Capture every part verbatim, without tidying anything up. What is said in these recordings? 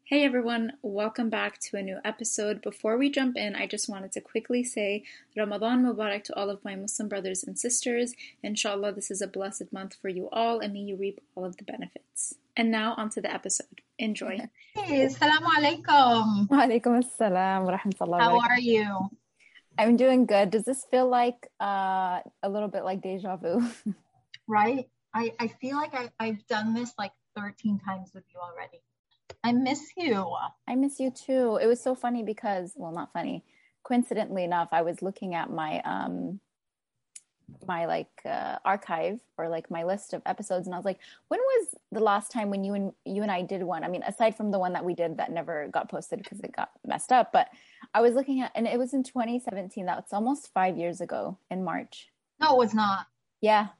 Hey everyone, welcome back to a new episode. Before we jump in, I just wanted to quickly say Ramadan Mubarak to all of my Muslim brothers and sisters. Inshallah, this is a blessed month for you all and may you reap all of the benefits. And now onto the episode. Enjoy. Hey, assalamu alaikum. Wa alaikum assalam wa rahmatullahi How wa barakatuh. are you? I'm doing good. Does this feel like uh, a little bit like deja vu? Right? I, I feel like I, I've done this like thirteen times with you already. I miss you. I miss you too. It was so funny because, well, not funny. Coincidentally enough, I was looking at my um my like uh, archive or like my list of episodes, and I was like, when was the last time when you and you and I did one? I mean, aside from the one that we did that never got posted because it got messed up, but I was looking at, and it was in twenty seventeen. That's almost five years ago in March. No, it was not. Yeah.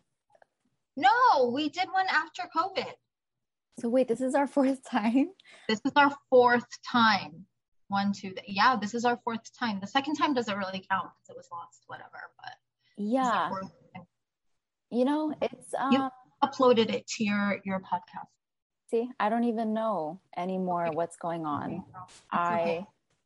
No, we did one after COVID. So wait, this is our fourth time? This is our fourth time. One, two, th- yeah, this is our fourth time. The second time doesn't really count because it was lost, whatever, but yeah. You know, it's um you uploaded it to your your podcast. See, I don't even know anymore Okay. what's going on. Okay. I okay.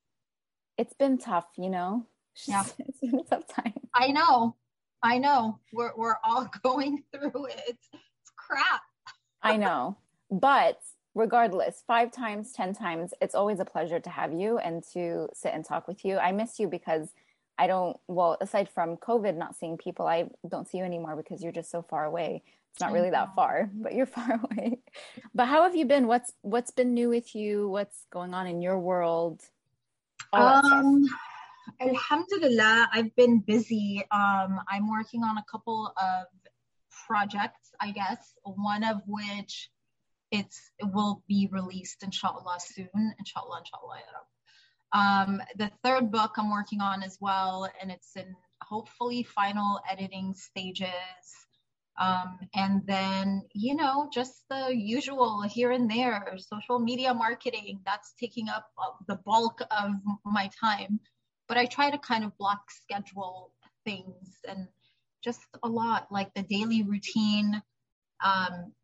It's been tough, you know. Yeah. It's been a tough time. I know. I know. We're we're all going through it. It's, it's crap. I know. But regardless, five times, ten times, it's always a pleasure to have you and to sit and talk with you. I miss you because I don't, well, aside from COVID, not seeing people, I don't see you anymore because you're just so far away. It's not really that far, but you're far away. But how have you been? What's what's been new with you? What's going on in your world? All that stuff. Um, Alhamdulillah, I've been busy. Um, I'm working on a couple of projects, I guess, one of which it's it will be released inshallah soon. Inshallah, inshallah. Ya Rab. Um, the third book I'm working on as well, and it's in hopefully final editing stages. Um, and then, you know, just the usual here and there, social media marketing, that's taking up uh, the bulk of my time. But I try to kind of block schedule things and just a lot, like the daily routine um,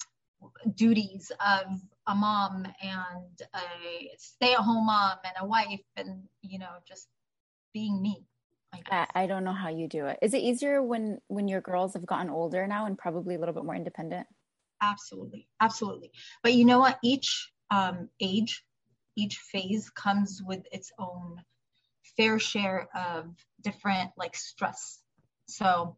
duties of a mom and a stay-at-home mom and a wife and, you know, just being me. I, I don't know how you do it. Is it easier when when your girls have gotten older now and probably a little bit more independent? Absolutely. Absolutely. But you know what? Each um, age, each phase comes with its own fair share of different like stress. So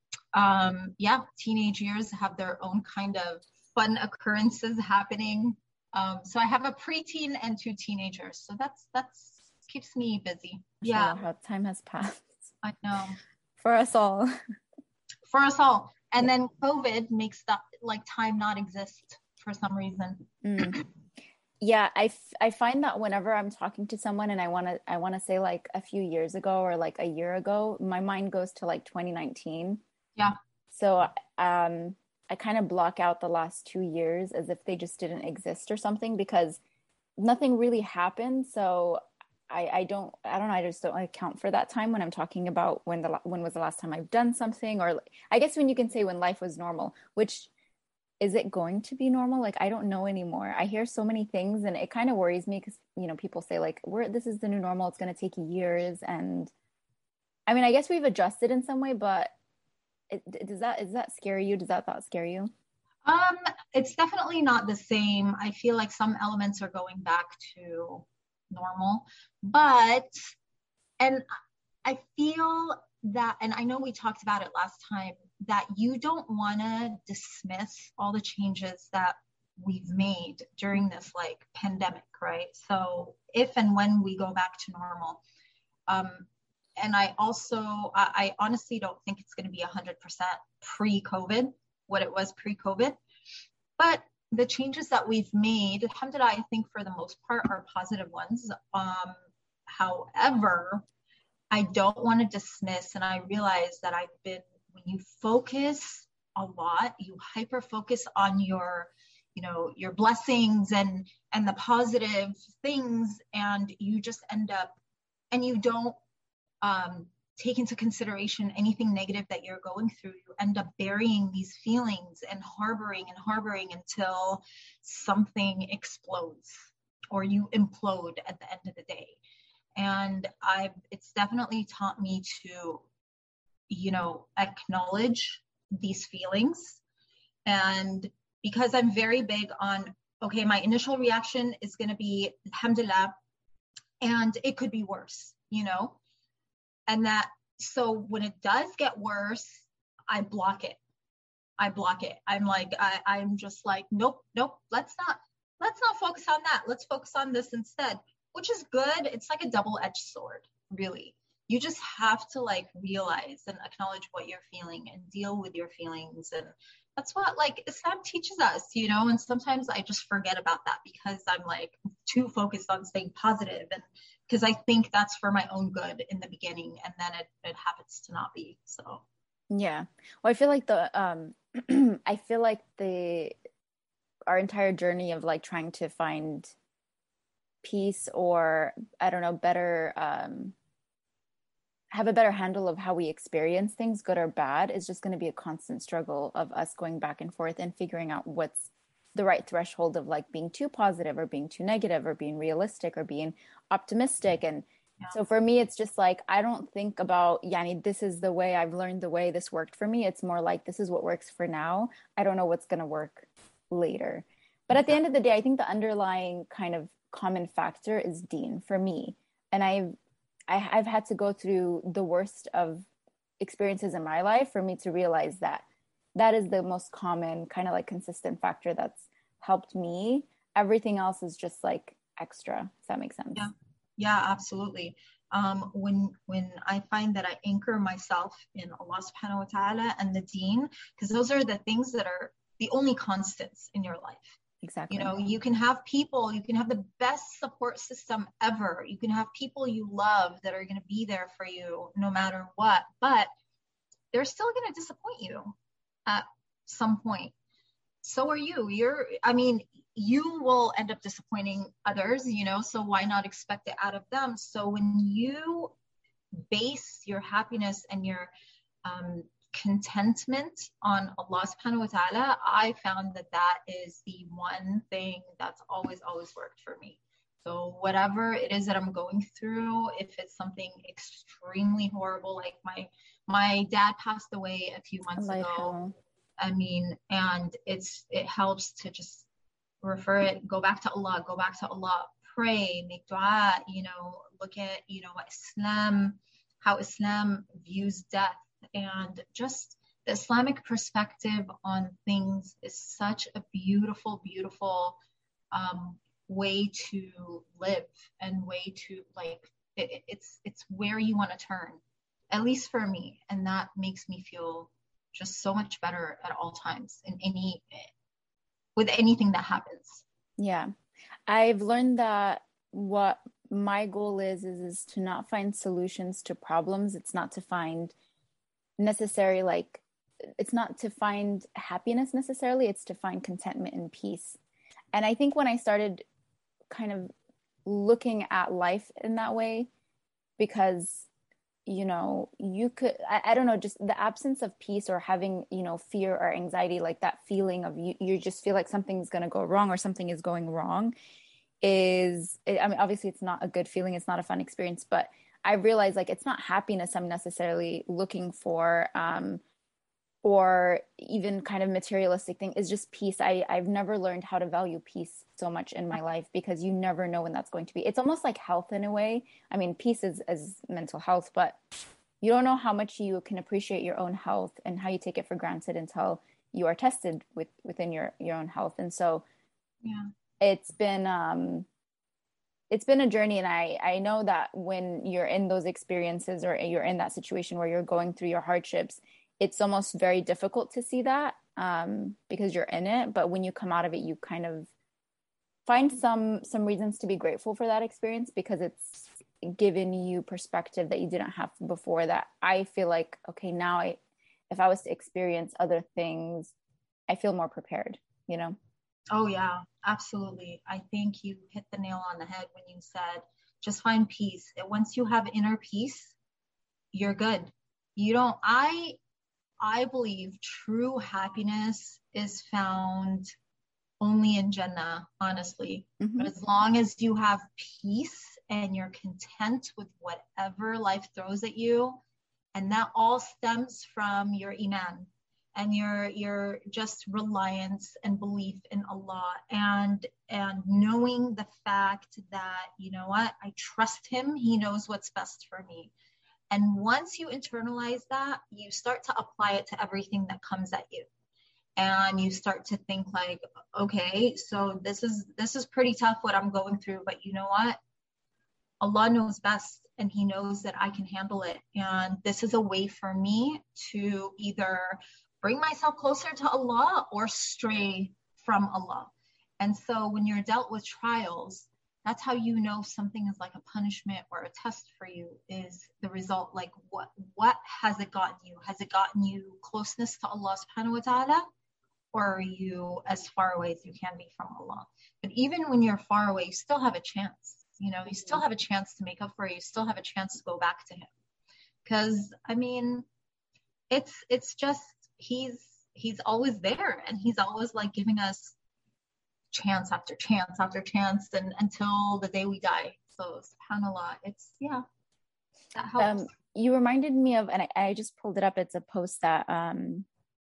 um, yeah, teenage years have their own kind of fun occurrences happening. Um, so I have a preteen and two teenagers. So that's that's keeps me busy. Yeah. How time has passed. I know. For us all. For us all. And then COVID makes that like time not exist for some reason. Mm. Yeah, I, f- I find that whenever I'm talking to someone and I want to I want to say like a few years ago or like a year ago, my mind goes to like twenty nineteen. Yeah. So um, I kind of block out the last two years as if they just didn't exist or something because nothing really happened. So I, I don't I don't know I just don't account for that time when I'm talking about when the when was the last time I've done something, or I guess when you can say when life was normal, which is it going to be normal? Like I don't know anymore. I hear so many things and it kind of worries me because you know people say like we're this is the new normal, it's going to take years, and I mean I guess we've adjusted in some way, but it, does that is that scare you? Does that thought scare you? Um, it's definitely not the same. I feel like some elements are going back to normal, but and I feel that, and I know we talked about it last time, that you don't want to dismiss all the changes that we've made during this like pandemic, right? So if and when we go back to normal, um, and I also I, I honestly don't think it's going to be one hundred percent pre-COVID what it was pre-COVID, but the changes that we've made, alhamdulillah, I think for the most part are positive ones. Um, however, I don't want to dismiss, and I realize that I've been, when you focus a lot, you hyper focus on your, you know, your blessings and, and the positive things, and you just end up, and you don't um, take into consideration anything negative that you're going through. You end up burying these feelings and harboring and harboring until something explodes. or you implode at the end of the day. And I've, it's definitely taught me to, you know, acknowledge these feelings. And because I'm very big on, okay, my initial reaction is going to be, alhamdulillah, and it could be worse, you know? And that, so when it does get worse, I block it. I block it. I'm like, I, I'm just like, nope, nope, let's not, let's not focus on that. Let's focus on this instead, which is good. It's like a double-edged sword, really. You just have to like realize and acknowledge what you're feeling and deal with your feelings. And that's what like Islam teaches us, you know, and sometimes I just forget about that because I'm like too focused on staying positive, and because I think that's for my own good in the beginning, and then it, it happens to not be. So yeah, well, I feel like the um I feel like the our entire journey of like trying to find peace, or I don't know, better um have a better handle of how we experience things, good or bad, is just going to be a constant struggle of us going back and forth and figuring out what's the right threshold of like being too positive or being too negative or being realistic or being optimistic. And yeah. So for me, it's just like, I don't think about, yani, this is the way I've learned, the way this worked for me. It's more like, this is what works for now. I don't know what's going to work later. But at the end of the day, I think the underlying kind of common factor is deen for me. And I've, I, I've had to go through the worst of experiences in my life for me to realize that that is the most common kind of like consistent factor that's helped me. Everything else is just like extra, if that makes sense. Yeah, yeah, absolutely. Um, when when I find that I anchor myself in Allah subhanahu wa ta'ala and the deen, because those are the things that are the only constants in your life. Exactly. You know, you can have people, you can have the best support system ever. You can have people you love that are going to be there for you no matter what, but they're still going to disappoint you at some point. So are you. You're, I mean, you will end up disappointing others, you know, so why not expect it out of them? So when you base your happiness and your um, contentment on Allah subhanahu wa ta'ala, I found that that is the one thing that's always, always worked for me. So whatever it is that I'm going through, if it's something extremely horrible, like my, my dad passed away a few months like ago. how... I mean, and it's, it helps to just refer it, go back to Allah, go back to Allah, pray, make dua, you know, look at, you know, Islam, how Islam views death. And just the Islamic perspective on things is such a beautiful, beautiful um, way to live and way to like, it, it's, it's where you want to turn, at least for me. And that makes me feel just so much better at all times in any, with anything that happens. Yeah. I've learned that what my goal is, is, is to not find solutions to problems. It's not to find necessary, like, it's not to find happiness necessarily. It's to find contentment and peace. And I think when I started kind of looking at life in that way, because, you know, you could, I, I don't know, just the absence of peace or having, you know, fear or anxiety, like that feeling of you, you just feel like something's going to go wrong or something is going wrong is, I mean, obviously it's not a good feeling. It's not a fun experience, but I realized like, it's not happiness I'm necessarily looking for, um, or even kind of materialistic thing. Is just peace. I, I've never learned how to value peace so much in my life because you never know when that's going to be. It's almost like health in a way. I mean, peace is, is mental health, but you don't know how much you can appreciate your own health and how you take it for granted until you are tested with within your, your own health. And so yeah, it's been, um, it's been a journey. And I, I know that when you're in those experiences or you're in that situation where you're going through your hardships, it's almost very difficult to see that um, because you're in it. But when you come out of it, you kind of find some some reasons to be grateful for that experience because it's given you perspective that you didn't have before. That I feel like, okay, now I, if I was to experience other things, I feel more prepared, you know? Oh, yeah, absolutely. I think you hit the nail on the head when you said, just find peace. And once you have inner peace, you're good. You don't, I, I believe true happiness is found only in Jannah, honestly. Mm-hmm. But as long as you have peace and you're content with whatever life throws at you, and that all stems from your iman and your your just reliance and belief in Allah, and and knowing the fact that, you know what, I trust him, he knows what's best for me. And once you internalize that, you start to apply it to everything that comes at you. And you start to think like, okay, so this is this is pretty tough what I'm going through, but you know what? Allah knows best, and he knows that I can handle it. And this is a way for me to either bring myself closer to Allah or stray from Allah. And so when you're dealt with trials, that's how you know something is like a punishment or a test for you, is the result. Like what what has it gotten you? Has it gotten you closeness to Allah subhanahu wa ta'ala? Or are you as far away as you can be from Allah? But even when you're far away, you still have a chance. You know, you still have a chance to make up for it. You still have a chance to go back to him. Because, I mean, it's it's just, he's he's always there. And he's always like giving us chance after chance after chance, and until the day we die. So, subhanAllah, it's, yeah, that helps. Um, you reminded me of, and I, I just pulled it up. It's a post that um,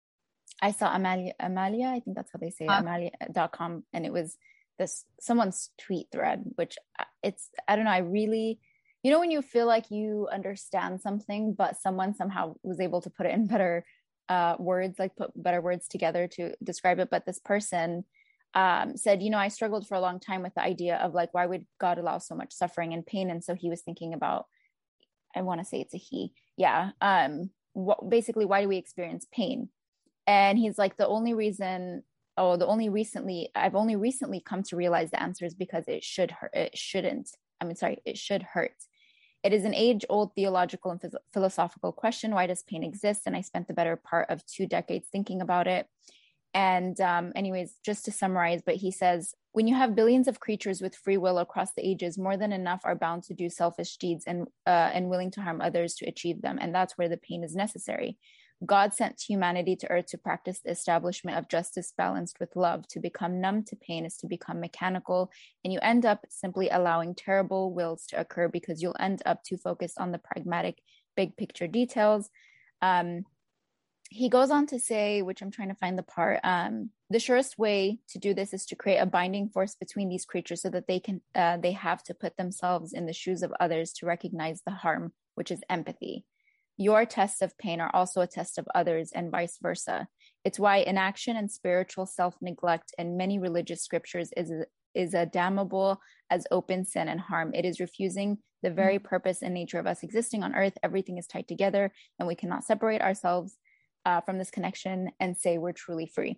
I saw Amalia, Amalia, I think that's how they say it, Huh? Amalia dot com. And it was this someone's tweet thread, which it's, I don't know, I really, you know, when you feel like you understand something, but someone somehow was able to put it in better uh, words, like put better words together to describe it. But this person um, said, you know, I struggled for a long time with the idea of like, why would God allow so much suffering and pain? And so he was thinking about, I want to say it's a he. Yeah. Um, what, basically, why do we experience pain? And he's like, the only reason, oh, the only recently, I've only recently come to realize the answer is because it should hurt. It shouldn't. I mean, sorry, it should hurt. It is an age-old theological and phys- philosophical question. Why does pain exist? And I spent the better part of two decades thinking about it. And um, anyways, just to summarize, but he says, when you have billions of creatures with free will across the ages, more than enough are bound to do selfish deeds and uh, and willing to harm others to achieve them. And that's where the pain is necessary. God sent humanity to earth to practice the establishment of justice balanced with love. To become numb to pain is to become mechanical, and you end up simply allowing terrible wills to occur because you'll end up too focused on the pragmatic, big picture details. Um, he goes on to say, which I'm trying to find the part, um, the surest way to do this is to create a binding force between these creatures so that they can, uh, they have to put themselves in the shoes of others to recognize the harm, which is empathy. Your tests of pain are also a test of others, and vice versa. It's why inaction and spiritual self-neglect in many religious scriptures is, is a damnable as open sin and harm. It is refusing the very purpose and nature of us existing on earth. Everything is tied together, and we cannot separate ourselves uh, from this connection and say we're truly free.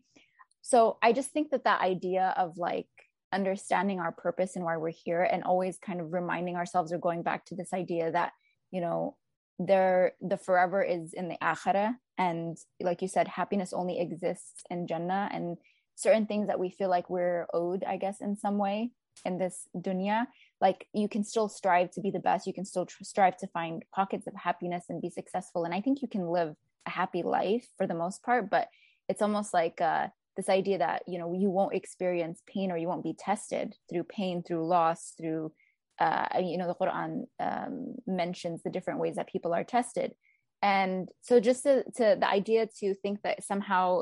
So I just think that that idea of like understanding our purpose and why we're here, and always kind of reminding ourselves or going back to this idea that, you know, there the forever is in the akhirah, and like you said, happiness only exists in Jannah, and certain things that we feel like we're owed, I guess, in some way in this dunya, like you can still strive to be the best, you can still tr- strive to find pockets of happiness and be successful, and I think you can live a happy life for the most part. But it's almost like uh this idea that, you know, you won't experience pain, or you won't be tested through pain, through loss, through Uh, you know, the Quran um, mentions the different ways that people are tested. And so just to, to the idea to think that somehow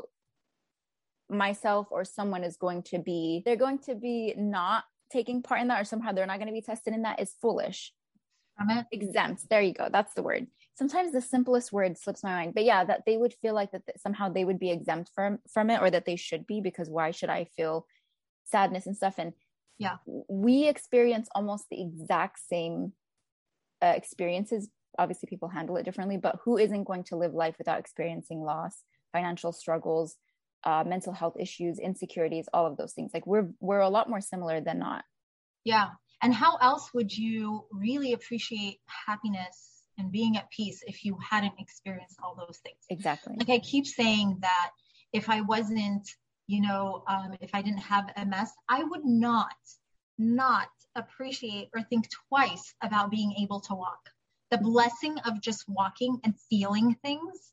myself or someone is going to be, they're going to be not taking part in that, or somehow they're not going to be tested in that, is foolish. Exempt. There you go. That's the word. Sometimes the simplest word slips my mind, but yeah, that they would feel like that somehow they would be exempt from, from it, or that they should be, because why should I feel sadness and stuff? And yeah, we experience almost the exact same uh, experiences. Obviously people handle it differently, but who isn't going to live life without experiencing loss, financial struggles, uh, mental health issues, insecurities, all of those things? Like we're, we're a lot more similar than not. Yeah. And how else would you really appreciate happiness and being at peace if you hadn't experienced all those things? Exactly. Like I keep saying that if I wasn't, you know, um, if I didn't have M S, I would not, not appreciate or think twice about being able to walk. The blessing of just walking and feeling things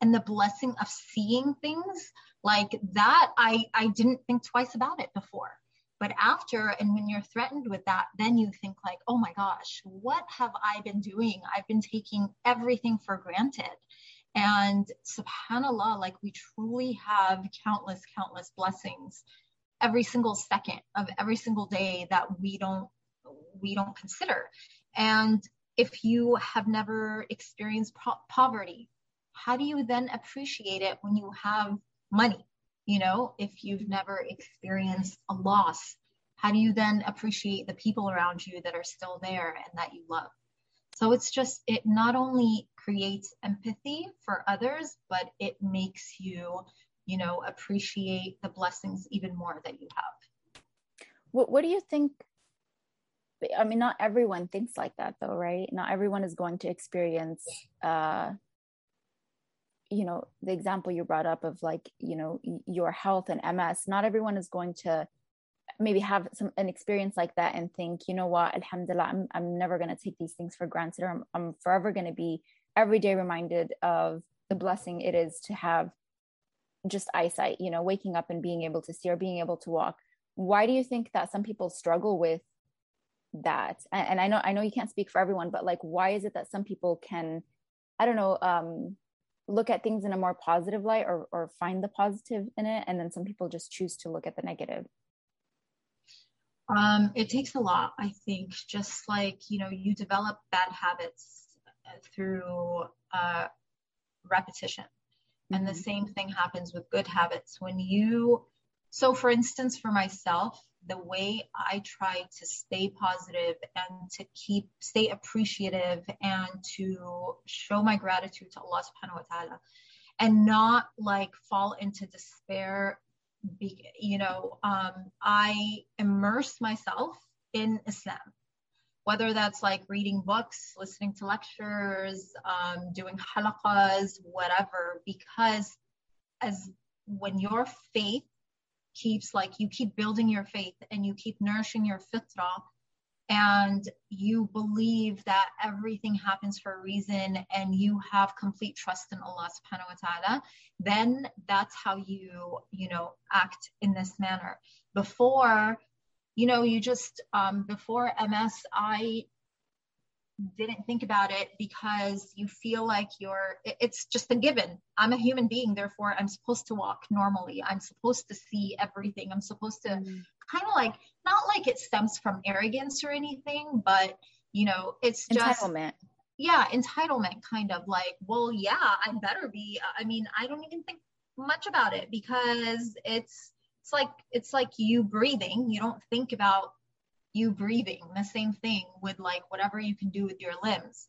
and the blessing of seeing things like that, I, I didn't think twice about it before. But after, and when you're threatened with that, then you think like, oh my gosh, what have I been doing? I've been taking everything for granted. And subhanAllah, like we truly have countless, countless blessings every single second of every single day that we don't, we don't consider. And if you have never experienced po- poverty, how do you then appreciate it when you have money? You know, if you've never experienced a loss, how do you then appreciate the people around you that are still there and that you love? So it's just, it not only creates empathy for others, but it makes you, you know, appreciate the blessings even more that you have. What, what do you think? I mean, not everyone thinks like that though, right? Not everyone is going to experience, uh, you know, the example you brought up of like, you know, your health and M S. Not everyone is going to maybe have some an experience like that and think, you know what, alhamdulillah, I'm, I'm never going to take these things for granted. Or I'm, I'm forever going to be every day reminded of the blessing it is to have just eyesight, you know, waking up and being able to see or being able to walk. Why do you think that some people struggle with that? And, and I know, I know you can't speak for everyone, but like, why is it that some people can, I don't know, um, look at things in a more positive light or, or find the positive in it, and then some people just choose to look at the negative? Um, it takes a lot, I think, just like, you know, you develop bad habits through uh, repetition. Mm-hmm. And the same thing happens with good habits. When you, so for instance, for myself, the way I try to stay positive and to keep, stay appreciative and to show my gratitude to Allah subhanahu wa ta'ala and not like fall into despair. Be, you know, um, I immerse myself in Islam, whether that's like reading books, listening to lectures, um, doing halaqas, whatever, because as when your faith keeps like, you keep building your faith and you keep nourishing your fitrah and you believe that everything happens for a reason and you have complete trust in Allah subhanahu wa ta'ala, then that's how you, you know, act in this manner. Before, you know, you just, um, before M S, I didn't think about it because you feel like you're, it's just a given. I'm a human being, therefore I'm supposed to walk normally. I'm supposed to see everything. I'm supposed to mm. kind of like, not like it stems from arrogance or anything, but you know, it's just entitlement. Yeah, entitlement, kind of like, well, yeah, I better be. I mean, I don't even think much about it because it's it's like it's like you breathing. You don't think about you breathing. The same thing with like whatever you can do with your limbs.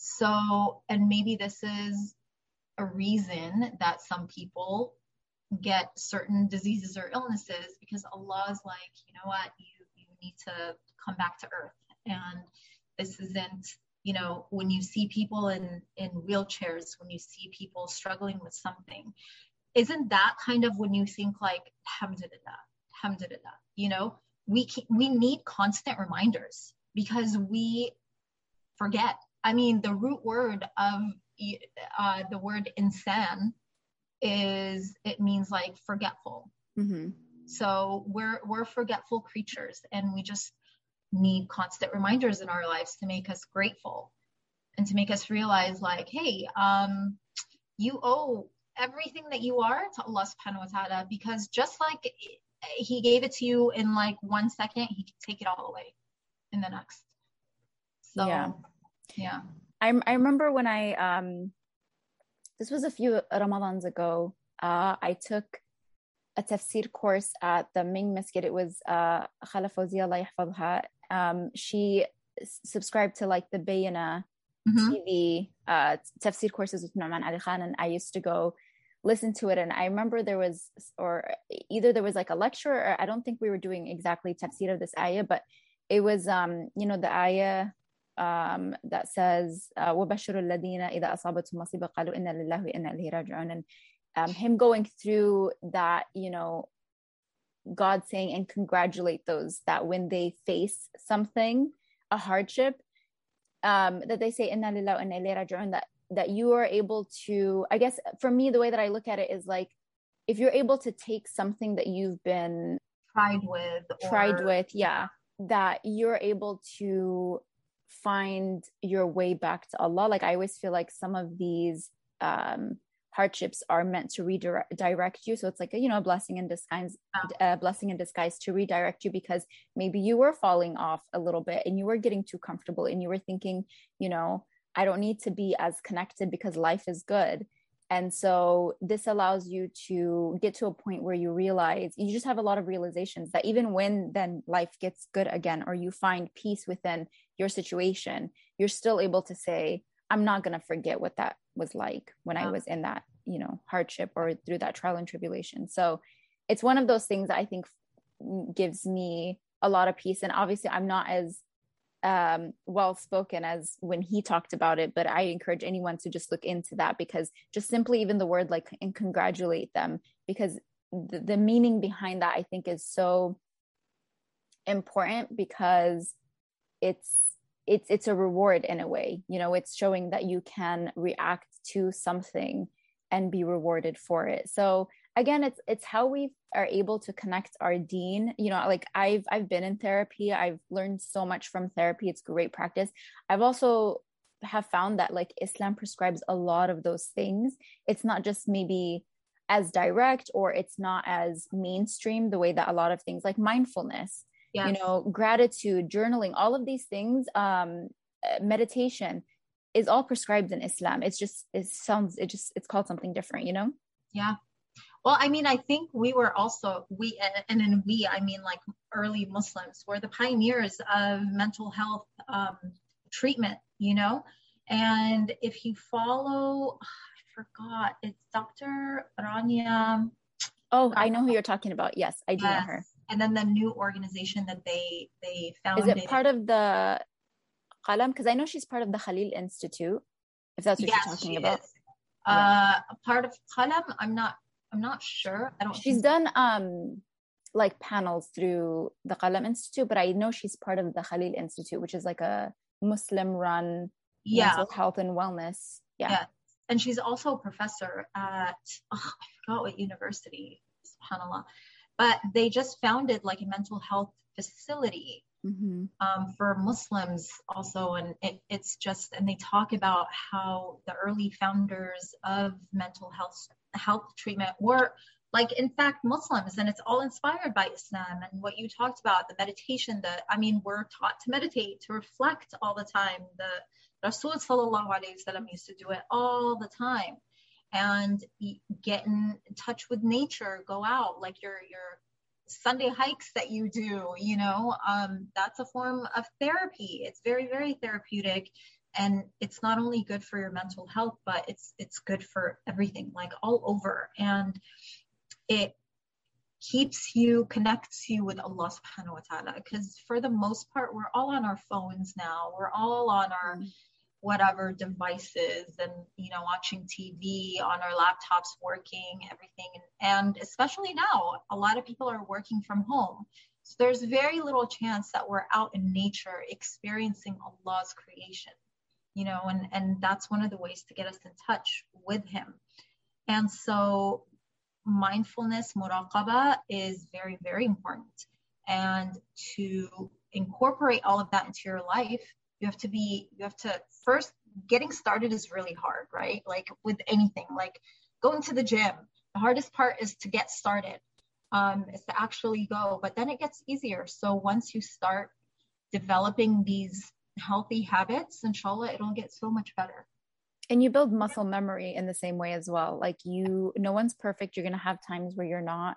So, and maybe this is a reason that some people get certain diseases or illnesses because Allah is like, you know what, you you need to come back to earth. And this isn't, you know, when you see people in in wheelchairs, when you see people struggling with something, isn't that kind of when you think like, alhamdulillah, alhamdulillah, you know, we can, we need constant reminders because we forget. I mean, the root word of uh, the word insan is, it means like forgetful. Mm-hmm. So we're we're forgetful creatures, and we just need constant reminders in our lives to make us grateful and to make us realize like, hey, um, you owe everything that you are to Allah subhanahu wa ta'ala, because just like he gave it to you in like one second, he can take it all away in the next. So yeah, yeah. I I remember when I um this was a few Ramadans ago. Uh, I took a tafsir course at the Ming Masjid. It was uh Khala Fawzia Allah yahfadha. Um, she subscribed to like the Bayana mm-hmm. T V uh tafsir courses with Nu'man Ali Khan, and I used to go listen to it. And I remember there was, or either there was like a lecture, or I don't think we were doing exactly tafsir of this ayah, but it was um you know the ayah um that says وَبَشِّرُ الَّذِينَ إِذَا أَصَابَتْهُمْ مُصِيبَةٌ قَالُوا إِنَّا لِلَّهِ وَإِنَّا إِلَيْهِ رَاجِعُونَ, and um him going through that, you know, God saying and congratulate those that when they face something, a hardship, um that they say inna lillahi wa inna ilayhi raji'un, that that you are able to, I guess for me, the way that I look at it is like, if you're able to take something that you've been tried with, tried or, with, yeah, that you're able to find your way back to Allah. Like I always feel like some of these um, hardships are meant to redirect direct you. So it's like a, you know, a blessing in disguise, a blessing in disguise to redirect you, because maybe you were falling off a little bit and you were getting too comfortable and you were thinking, you know, I don't need to be as connected because life is good. And so this allows you to get to a point where you realize, you just have a lot of realizations that even when then life gets good again, or you find peace within your situation, you're still able to say, I'm not going to forget what that was like when yeah. I was in that, you know, hardship or through that trial and tribulation. So it's one of those things that I think gives me a lot of peace. And obviously I'm not as um well spoken as when he talked about it, but I encourage anyone to just look into that, because just simply even the word like and congratulate them, because the, the meaning behind that I think is so important, because it's it's it's a reward in a way, you know, it's showing that you can react to something and be rewarded for it. So again, it's it's how we are able to connect our deen. You know, like I've I've been in therapy. I've learned so much from therapy. It's great practice. I've also have found that like Islam prescribes a lot of those things. It's not just maybe as direct, or it's not as mainstream the way that a lot of things like mindfulness, yes. you know, gratitude, journaling, all of these things, um, meditation is all prescribed in Islam. It's just, it sounds, it just, it's called something different, you know? Yeah. Well, I mean, I think we were also, we, and in we, I mean like early Muslims were the pioneers of mental health um, treatment, you know? And if you follow, I forgot, it's Doctor Rania. Oh, I know who you're talking about. Yes, I do yes. know her. And then the new organization that they, they founded. Is it part of the Qalam? Because I know she's part of the Khalil Institute, if that's what yes, you're talking she about. Is. Uh, a part of Qalam, I'm not, I'm not sure. I don't. She's done um like panels through the Qalam Institute, but I know she's part of the Khalil Institute, which is like a Muslim-run yeah. mental health and wellness. Yeah. yeah. And she's also a professor at, oh, I forgot what university, subhanAllah. But they just founded like a mental health facility mm-hmm. um, for Muslims also. And it, it's just, and they talk about how the early founders of mental health health treatment were like, in fact, Muslims, and it's all inspired by Islam. And what you talked about, the meditation, the, I mean, we're taught to meditate, to reflect all the time. The Rasul sallallahu alayhi wasallam used to do it all the time. And get in touch with nature, go out, like your, your Sunday hikes that you do, you know, um, that's a form of therapy. It's very, very therapeutic. And it's not only good for your mental health, but it's it's good for everything, like all over. And it keeps you, connects you with Allah subhanahu wa ta'ala. Because for the most part, we're all on our phones now. We're all on our whatever devices and, you know, watching T V, on our laptops, working, everything. And especially now, a lot of people are working from home. So there's very little chance that we're out in nature experiencing Allah's creation. You know, and, and that's one of the ways to get us in touch with him. And so mindfulness, muraqabah, is very, very important. And to incorporate all of that into your life, you have to be, you have to first, getting started is really hard, right? Like with anything, like going to the gym, the hardest part is to get started, um, is to actually go, but then it gets easier. So once you start developing these healthy habits, inshallah, it'll get so much better. And you build muscle memory in the same way as well. Like you, no one's perfect. You're going to have times where you're not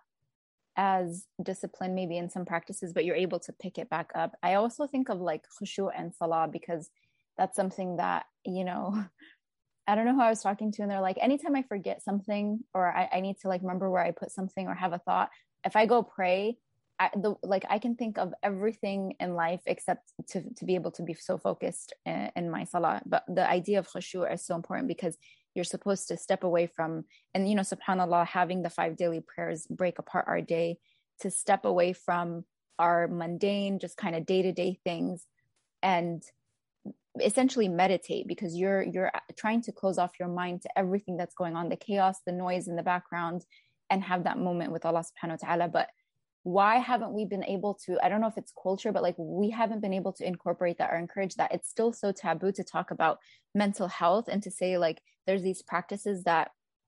as disciplined maybe in some practices, but you're able to pick it back up. I also think of like khushu and salah, because that's something that, you know, I don't know who I was talking to, and they're like, anytime I forget something, or I, I need to like remember where I put something or have a thought, if I go pray, I, the, like I can think of everything in life except to, to be able to be so focused in, in my salah. But the idea of khushu is so important, because you're supposed to step away from, and you know, subhanAllah, having the five daily prayers break apart our day, to step away from our mundane, just kind of day-to-day things, and essentially meditate, because you're you're trying to close off your mind to everything that's going on, the chaos, the noise in the background, and have that moment with Allah subhanahu wa ta'ala. But why haven't we been able to, I don't know if it's culture, but like we haven't been able to incorporate that or encourage that. It's still so taboo to talk about mental health and to say like there's these practices that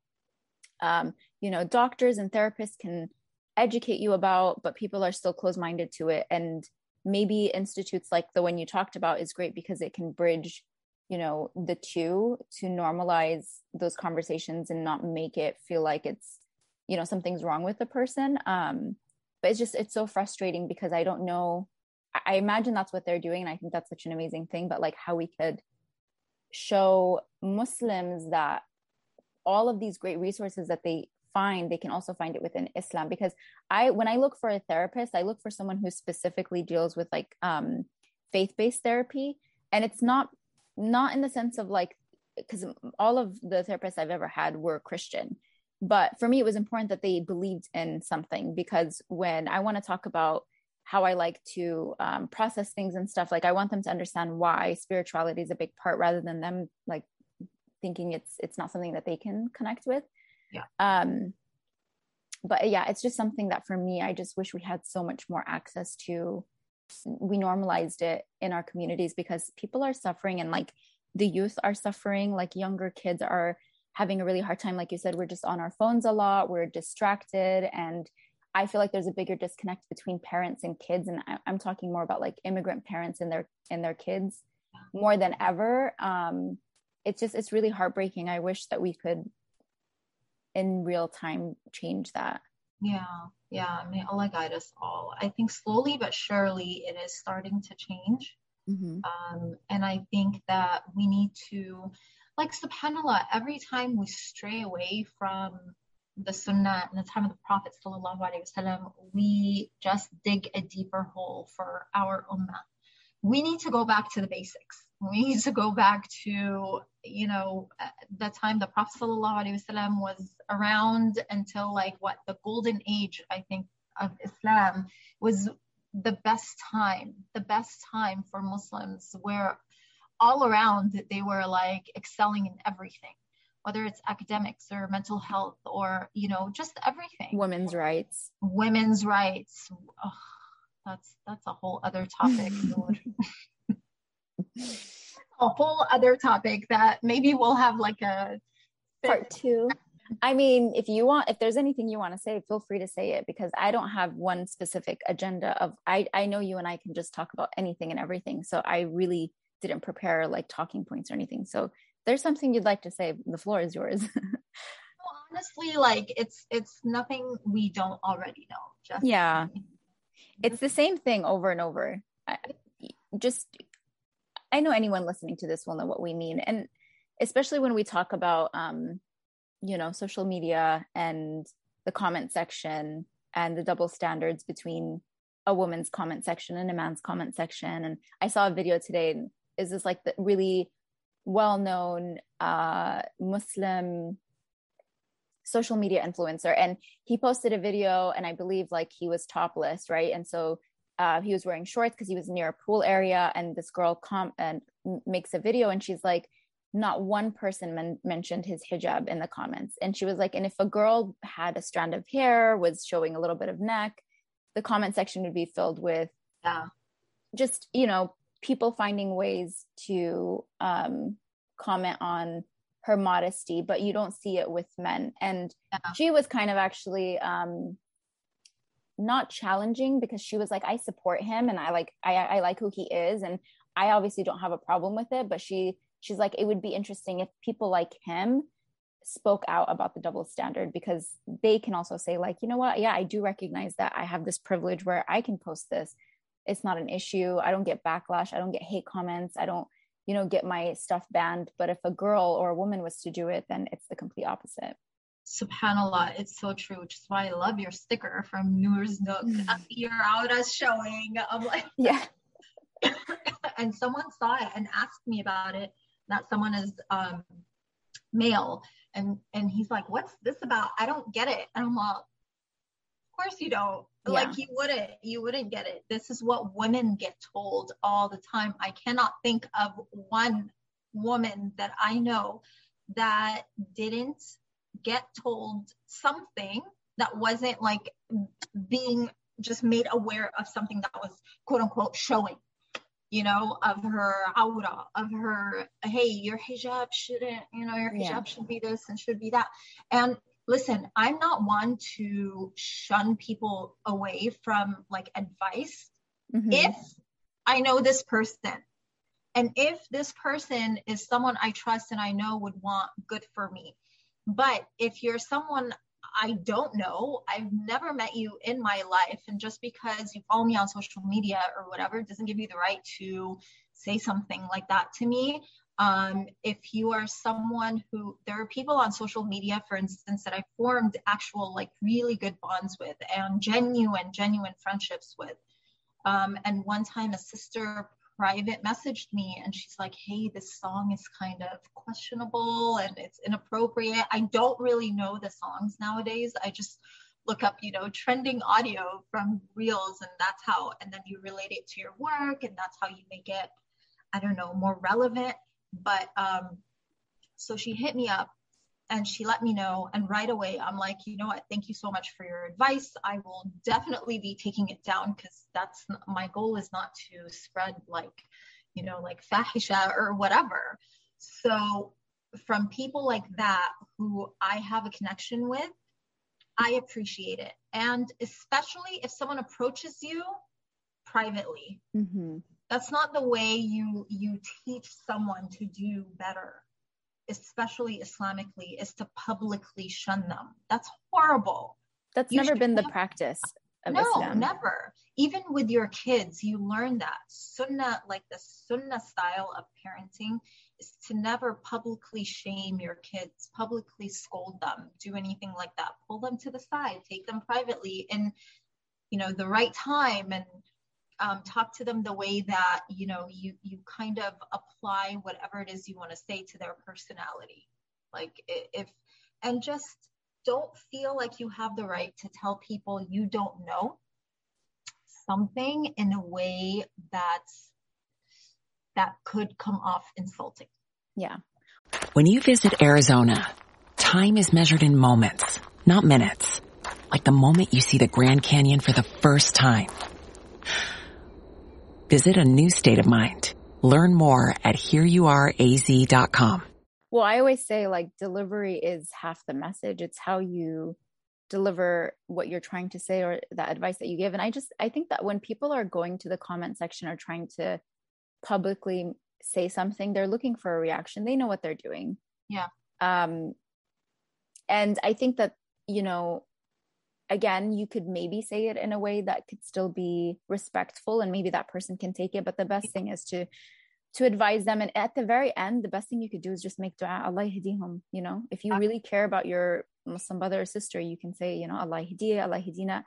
um you know doctors and therapists can educate you about, but people are still closed-minded to it. And maybe institutes like the one you talked about is great because it can bridge, you know, the two to normalize those conversations and not make it feel like it's, you know, something's wrong with the person. Um, but it's just, it's so frustrating because I don't know, I imagine that's what they're doing. And I think that's such an amazing thing, but like how we could show Muslims that all of these great resources that they find, they can also find it within Islam. Because I, when I look for a therapist, I look for someone who specifically deals with like um, faith-based therapy. And it's not, not in the sense of like, because all of the therapists I've ever had were Christian. But for me, it was important that they believed in something, because when I want to talk about how I like to um, process things and stuff, like I want them to understand why spirituality is a big part, rather than them like thinking it's it's not something that they can connect with. Yeah. Um, but yeah, it's just something that for me, I just wish we had so much more access to. We normalized it in our communities because people are suffering, and like the youth are suffering, like younger kids are having a really hard time. Like you said, we're just on our phones a lot, we're distracted. And I feel like there's a bigger disconnect between parents and kids. And I, I'm talking more about like immigrant parents and their, and their kids more than ever. Um, it's just, it's really heartbreaking. I wish that we could in real time change that. Yeah. Yeah. I mean, Allah guide us all. I think slowly but surely it is starting to change. Mm-hmm. Um, and I think that we need to, like, subhanAllah, every time we stray away from the sunnah and the time of the Prophet sallallahu alaihi wasallam, we just dig a deeper hole for our ummah. We need to go back to the basics. We need to go back to, you know, the time the Prophet sallallahu alaihi wasallam was around until like what the golden age, I think, of Islam was the best time, the best time for Muslims, where all around they were like excelling in everything, whether it's academics or mental health or, you know, just everything. Women's rights. Women's rights. Oh, that's that's a whole other topic. A whole other topic that maybe we'll have like a part two. I mean, if you want, if there's anything you want to say, feel free to say it, because I don't have one specific agenda of, I, I know you and I can just talk about anything and everything. So I really didn't prepare like talking points or anything. So if there's something you'd like to say, the floor is yours. Well, honestly, like it's, it's nothing we don't already know. Just yeah. It's the same thing over and over. I, just, I know anyone listening to this will know what we mean. And especially when we talk about, um, you know, social media and the comment section and the double standards between a woman's comment section and a man's comment section. And I saw a video today, and is this like the really well-known uh, Muslim social media influencer. And he posted a video, and I believe like he was topless, right? And so uh, he was wearing shorts because he was near a pool area. And this girl com- and makes a video, and she's like, not one person men- mentioned his hijab in the comments. And she was like, and if a girl had a strand of hair, was showing a little bit of neck, the comment section would be filled with yeah. just, you know, people finding ways to um, comment on her modesty, but you don't see it with men. And yeah. she was kind of actually um, not challenging, because she was like, I support him, and I like, I, I like who he is. And I obviously don't have a problem with it, but she, she's like, it would be interesting if people like him spoke out about the double standard, because they can also say like, you know what? Yeah, I do recognize that I have this privilege where I can post this. It's not an issue. I don't get backlash. I don't get hate comments. I don't, you know, get my stuff banned. But if a girl or a woman was to do it, then it's the complete opposite. SubhanAllah, it's so true, which is why I love your sticker from Noor's Nook. You're out as showing. I'm like, yeah. And someone saw it and asked me about it. That someone is um, male, and and he's like, "What's this about? I don't get it." And I'm like, course you don't. Yeah. Like you wouldn't, you wouldn't get it. This is what women get told all the time. I cannot think of one woman that I know that didn't get told something that wasn't like being just made aware of something that was quote unquote showing, you know, of her aura, of her, hey, your hijab shouldn't, you know, your hijab yeah. should be this and should be that. And listen, I'm not one to shun people away from like advice. Mm-hmm. If I know this person, and if this person is someone I trust and I know would want good for me. But if you're someone I don't know, I've never met you in my life, and just because you follow me on social media or whatever doesn't give you the right to say something like that to me. Um, if you are someone who, there are people on social media, for instance, that I formed actual like really good bonds with and genuine, genuine friendships with. Um, and one time a sister private messaged me and she's like, hey, this song is kind of questionable and it's inappropriate. I don't really know the songs nowadays. I just look up, you know, trending audio from reels, and that's how, and then you relate it to your work, and that's how you make it, I don't know, more relevant. But um, so she hit me up and she let me know. And right away, I'm like, you know what? Thank you so much for your advice. I will definitely be taking it down, because that's my goal is not to spread like, you know, like fahisha or whatever. So from people like that who I have a connection with, I appreciate it. And especially if someone approaches you privately, mm-hmm. that's not the way you you teach someone to do better, especially Islamically, is to publicly shun them. That's horrible. That's you never been never, the practice of no, Islam. Never. Even with your kids, you learn that. Sunnah, like the Sunnah style of parenting, is to never publicly shame your kids, publicly scold them, do anything like that. Pull them to the side, take them privately in, you know, the right time, and Um, talk to them the way that, you know, you, you kind of apply whatever it is you want to say to their personality. Like if, and just don't feel like you have the right to tell people you don't know something in a way that's, that could come off insulting. Yeah. When you visit Arizona, time is measured in moments, not minutes. Like the moment you see the Grand Canyon for the first time. Visit a new state of mind. Learn more at here you are a z dot com. Well, I always say like delivery is half the message. It's how you deliver what you're trying to say or the advice that you give. And I just, I think that when people are going to the comment section or trying to publicly say something, they're looking for a reaction. They know what they're doing. Yeah. Um, and I think that, you know, again, you could maybe say it in a way that could still be respectful and maybe that person can take it. But the best thing is to, to advise them. And at the very end, the best thing you could do is just make dua, Allah yahdihum, you know, if you really care about your Muslim brother or sister, you can say, you know, Allah yahdiya, Allah yahdina.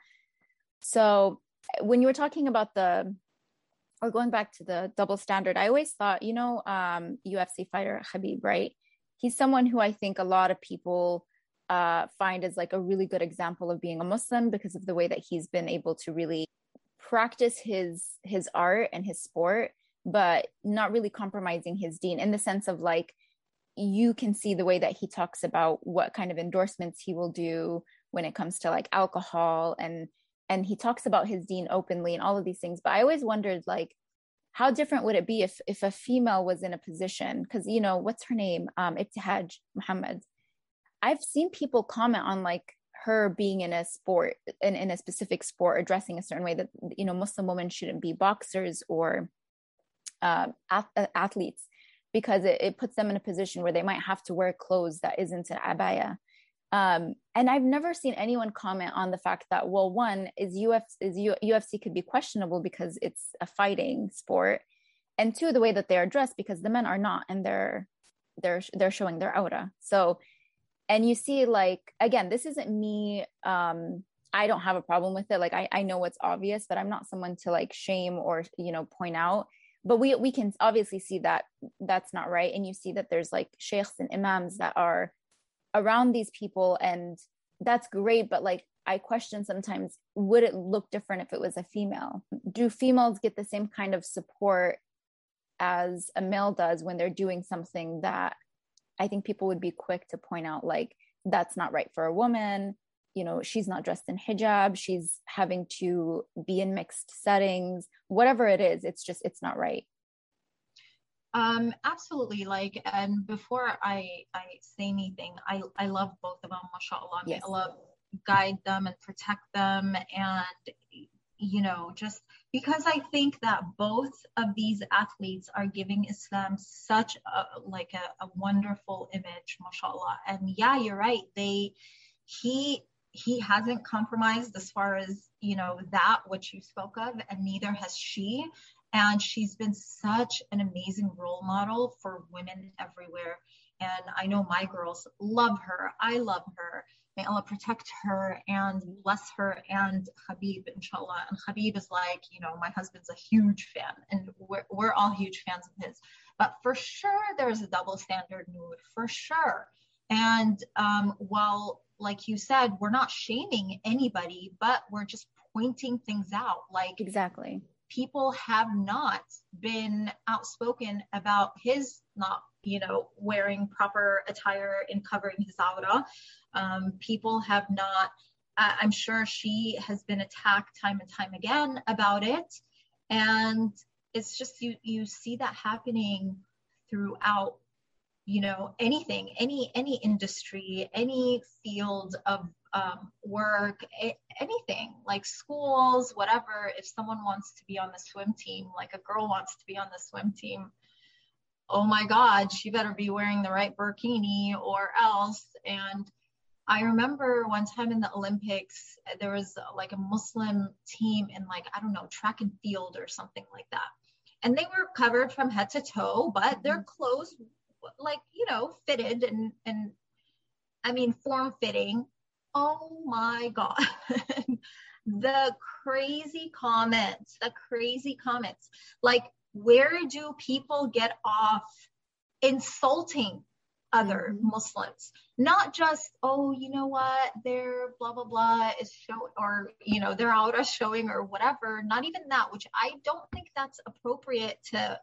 So when you were talking about the, or going back to the double standard, I always thought, you know, um, U F C fighter Khabib, right? He's someone who I think a lot of people uh, find as like a really good example of being a Muslim because of the way that he's been able to really practice his, his art and his sport, but not really compromising his deen, in the sense of like, you can see the way that he talks about what kind of endorsements he will do when it comes to like alcohol, and and he talks about his deen openly and all of these things. But I always wondered, like, how different would it be if if a female was in a position, because, you know, what's her name? Um, Ibtihaj Muhammad. I've seen people comment on like her being in a sport, in, in a specific sport, or dressing a certain way, that, you know, Muslim women shouldn't be boxers or uh, ath- athletes, because it, it puts them in a position where they might have to wear clothes that isn't an abaya. Um, and I've never seen anyone comment on the fact that, well, one is U F C, is U, UFC could be questionable because it's a fighting sport, and two, the way that they are dressed, because the men are not, and they're they're they're showing their aura. So, and you see, like, again, this isn't me. Um, I don't have a problem with it. Like, I I know what's obvious, but I'm not someone to like shame or, you know, point out. But we we can obviously see that that's not right, and you see that there's like sheikhs and imams that are around these people, and that's great. But like, I question sometimes, would it look different if it was a female? Do females get the same kind of support as a male does when they're doing something that I think people would be quick to point out, like, that's not right for a woman. You know, she's not dressed in hijab. She's having to be in mixed settings, whatever it is. It's just, it's not right. Um, absolutely. Like, and before I, I say anything, I, I love both of them, mashallah. May Yes. Allah guide them and protect them. And, you know, just because I think that both of these athletes are giving Islam such a, like a, a wonderful image, mashallah. And yeah, you're right. They, he, he hasn't compromised as far as, you know, that, which you spoke of, and neither has she. And she's been such an amazing role model for women everywhere. And I know my girls love her. I love her. May Allah protect her and bless her and Khabib, inshallah. And Khabib is like, you know, my husband's a huge fan, and we're, we're all huge fans of his. But for sure, there's a double standard, Noor, for sure. And um, while, like you said, we're not shaming anybody, but we're just pointing things out. Like, exactly. People have not been outspoken about his not, you know, wearing proper attire and covering his awra. Um, people have not, uh, I'm sure she has been attacked time and time again about it. And it's just, you, you see that happening throughout, you know, anything, any, any industry, any field of um, work, a- anything, like schools, whatever. If someone wants to be on the swim team, like a girl wants to be on the swim team, oh my God, she better be wearing the right burkini or else. And I remember one time in the Olympics, there was like a Muslim team in, like, I don't know, track and field or something like that. And they were covered from head to toe, but their clothes, like, you know, fitted and, and I mean, form fitting. Oh my God. The crazy comments, the crazy comments. Like, where do people get off insulting other mm-hmm. Muslims? Not just, oh, you know what, they're blah, blah, blah is show, or, you know, they're out as showing or whatever. Not even that, which I don't think that's appropriate to,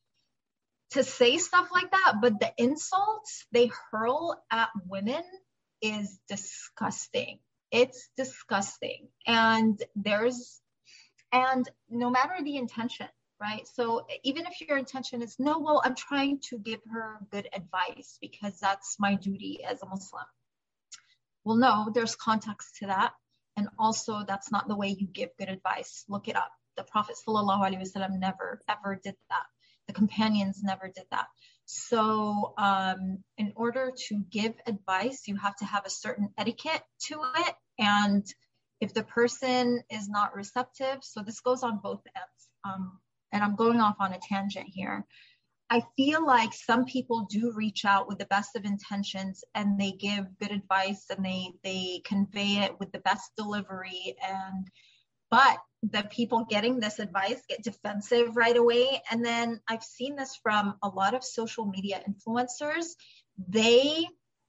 to say stuff like that. But the insults they hurl at women is disgusting. It's disgusting. And there's, and no matter the intention, right? So even if your intention is, no, well, I'm trying to give her good advice because that's my duty as a Muslim. Well, no, there's context to that. And also that's not the way you give good advice. Look it up. The Prophet sallallahu alaihi wasallam never, ever did that. The companions never did that. So um, in order to give advice, you have to have a certain etiquette to it. And if the person is not receptive, so this goes on both ends. Um, and I'm going off on a tangent here. I feel like some people do reach out with the best of intentions and they give good advice and they, they convey it with the best delivery. And but the people getting this advice get defensive right away. And then I've seen this from a lot of social media influencers. They,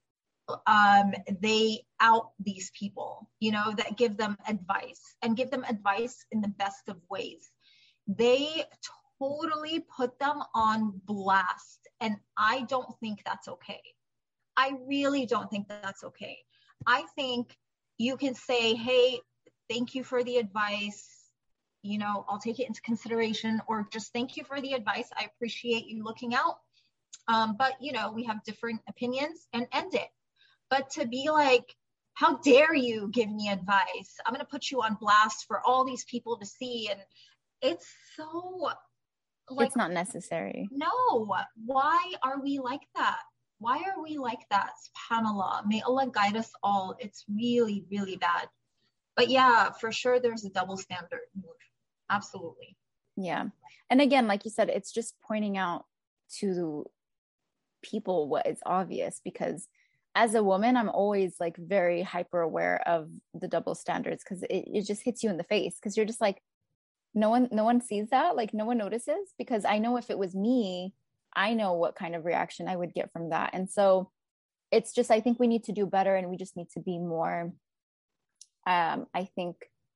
um, they out these people, you know, that give them advice and give them advice in the best of ways. They totally put them on blast. And I don't think that's okay. I really don't think that that's okay. I think you can say, hey, thank you for the advice. You know, I'll take it into consideration, or just thank you for the advice. I appreciate you looking out. Um, but, you know, we have different opinions, and end it. But to be like, how dare you give me advice? I'm going to put you on blast for all these people to see. And it's so like, it's not necessary. No. Why are we like that? Why are we like that? SubhanAllah. May Allah guide us all. It's really, really bad. But yeah, for sure, there's a double standard. Absolutely. Yeah. And again, like you said, it's just pointing out to people what is obvious, because as a woman, I'm always like very hyper aware of the double standards, because it, it just hits you in the face, because you're just like, no one, no one sees that. Like no one notices, because I know if it was me, I know what kind of reaction I would get from that. And so it's just, I think we need to do better, and we just need to be more um, I think,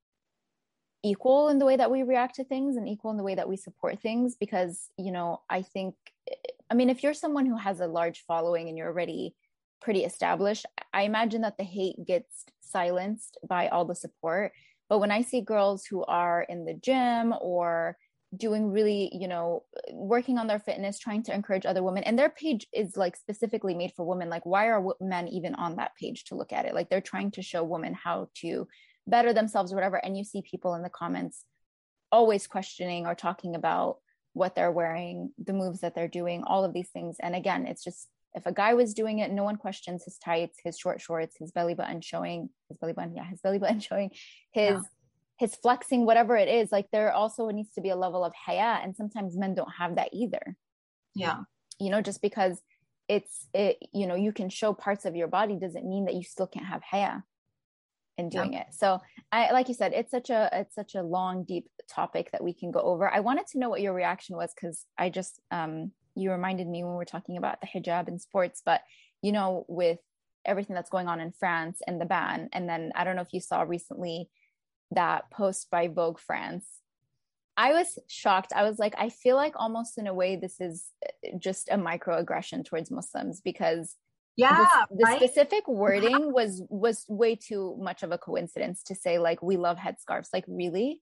equal in the way that we react to things and equal in the way that we support things. Because, you know, I think, I mean, if you're someone who has a large following and you're already pretty established, I imagine that the hate gets silenced by all the support. But when I see girls who are in the gym or doing really, you know, working on their fitness, trying to encourage other women, and their page is like specifically made for women, like why are men even on that page to look at it? Like they're trying to show women how to better themselves or whatever. And you see people in the comments always questioning or talking about what they're wearing, the moves that they're doing, all of these things. And again, it's just, if a guy was doing it, no one questions his tights, his short shorts, his belly button showing, his belly button, yeah, his belly button showing, his yeah. his flexing, whatever it is. Like there also needs to be a level of haya, and sometimes men don't have that either. Yeah. You know, just because it's, it, you know, you can show parts of your body doesn't mean that you still can't have haya in doing yeah. it. So I, like you said, it's such a, it's such a long, deep topic that we can go over. I wanted to know what your reaction was, because I just, um, you reminded me when we were talking about the hijab in sports, but you know, with everything that's going on in France and the ban, and then I don't know if you saw recently that post by Vogue France. I was shocked. I was like, I feel like almost in a way, this is just a microaggression towards Muslims, because yeah, the, the right? specific wording was, was way too much of a coincidence to say like, we love headscarves. Like, really?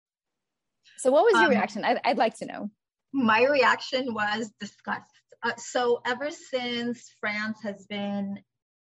So what was your um, reaction? I'd, I'd like to know. My reaction was disgust. Uh, so ever since France has been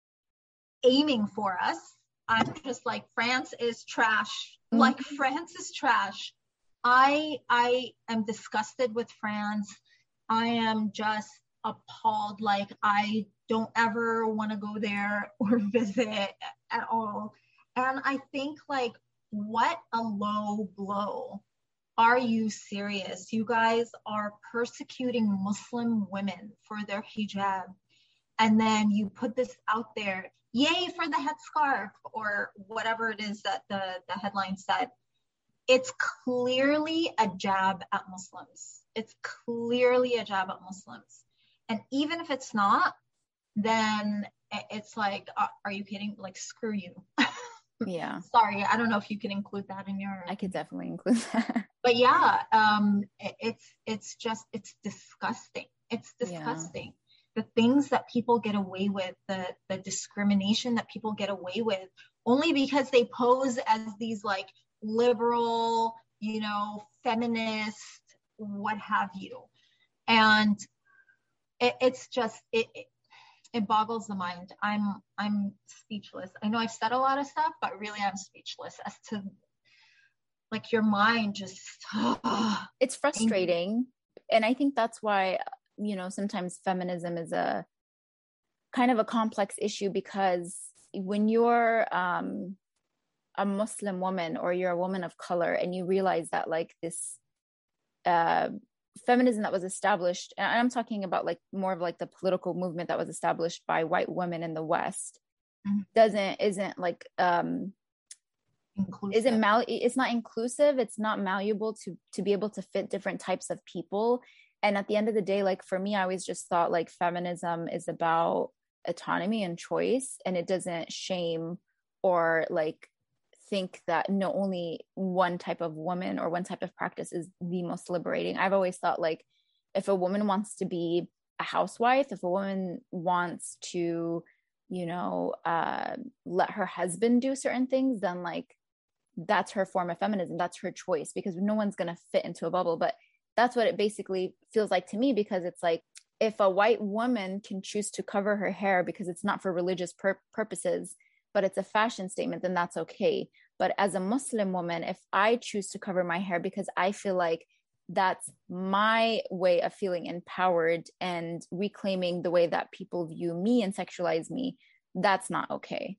aiming for us, I'm just like, France is trash. Mm-hmm. Like France is trash. I I am disgusted with France. I am just appalled. Like I don't ever want to go there or visit at all. And I think like, what a low blow. Are you serious? You guys are persecuting Muslim women for their hijab. And then you put this out there, yay for the headscarf, or whatever it is that the, the headline said. It's clearly a jab at Muslims. It's clearly a jab at Muslims. And even if it's not, then it's like, uh, are you kidding? Like, screw you. Yeah. Sorry, I don't know if you can include that in your... I could definitely include that. But yeah, um, it, it's it's just, it's disgusting. It's disgusting. Yeah. The things that people get away with, the, the discrimination that people get away with, only because they pose as these like liberal, you know, feminist, what have you. And it, it's just, it, it it boggles the mind. I'm I'm speechless. I know I've said a lot of stuff, but really I'm speechless as to like your mind just. Oh, it's frustrating. And I think that's why, you know, sometimes feminism is a kind of a complex issue, because when you're um, a Muslim woman or you're a woman of color and you realize that like this uh, feminism that was established, and I'm talking about like more of like the political movement that was established by white women in the West, mm-hmm. doesn't, isn't like, um, inclusive. Isn't mal, it's not inclusive. It's not malleable to, to be able to fit different types of people. And at the end of the day, like for me, I always just thought like feminism is about autonomy and choice, and it doesn't shame or like think that no, only one type of woman or one type of practice is the most liberating. I've always thought like, if a woman wants to be a housewife, if a woman wants to, you know, uh, let her husband do certain things, then like, that's her form of feminism. That's her choice, because no one's going to fit into a bubble. But that's what it basically feels like to me, because it's like, if a white woman can choose to cover her hair because it's not for religious pur- purposes, but it's a fashion statement, then that's okay. But as a Muslim woman, if I choose to cover my hair because I feel like that's my way of feeling empowered and reclaiming the way that people view me and sexualize me, that's not okay.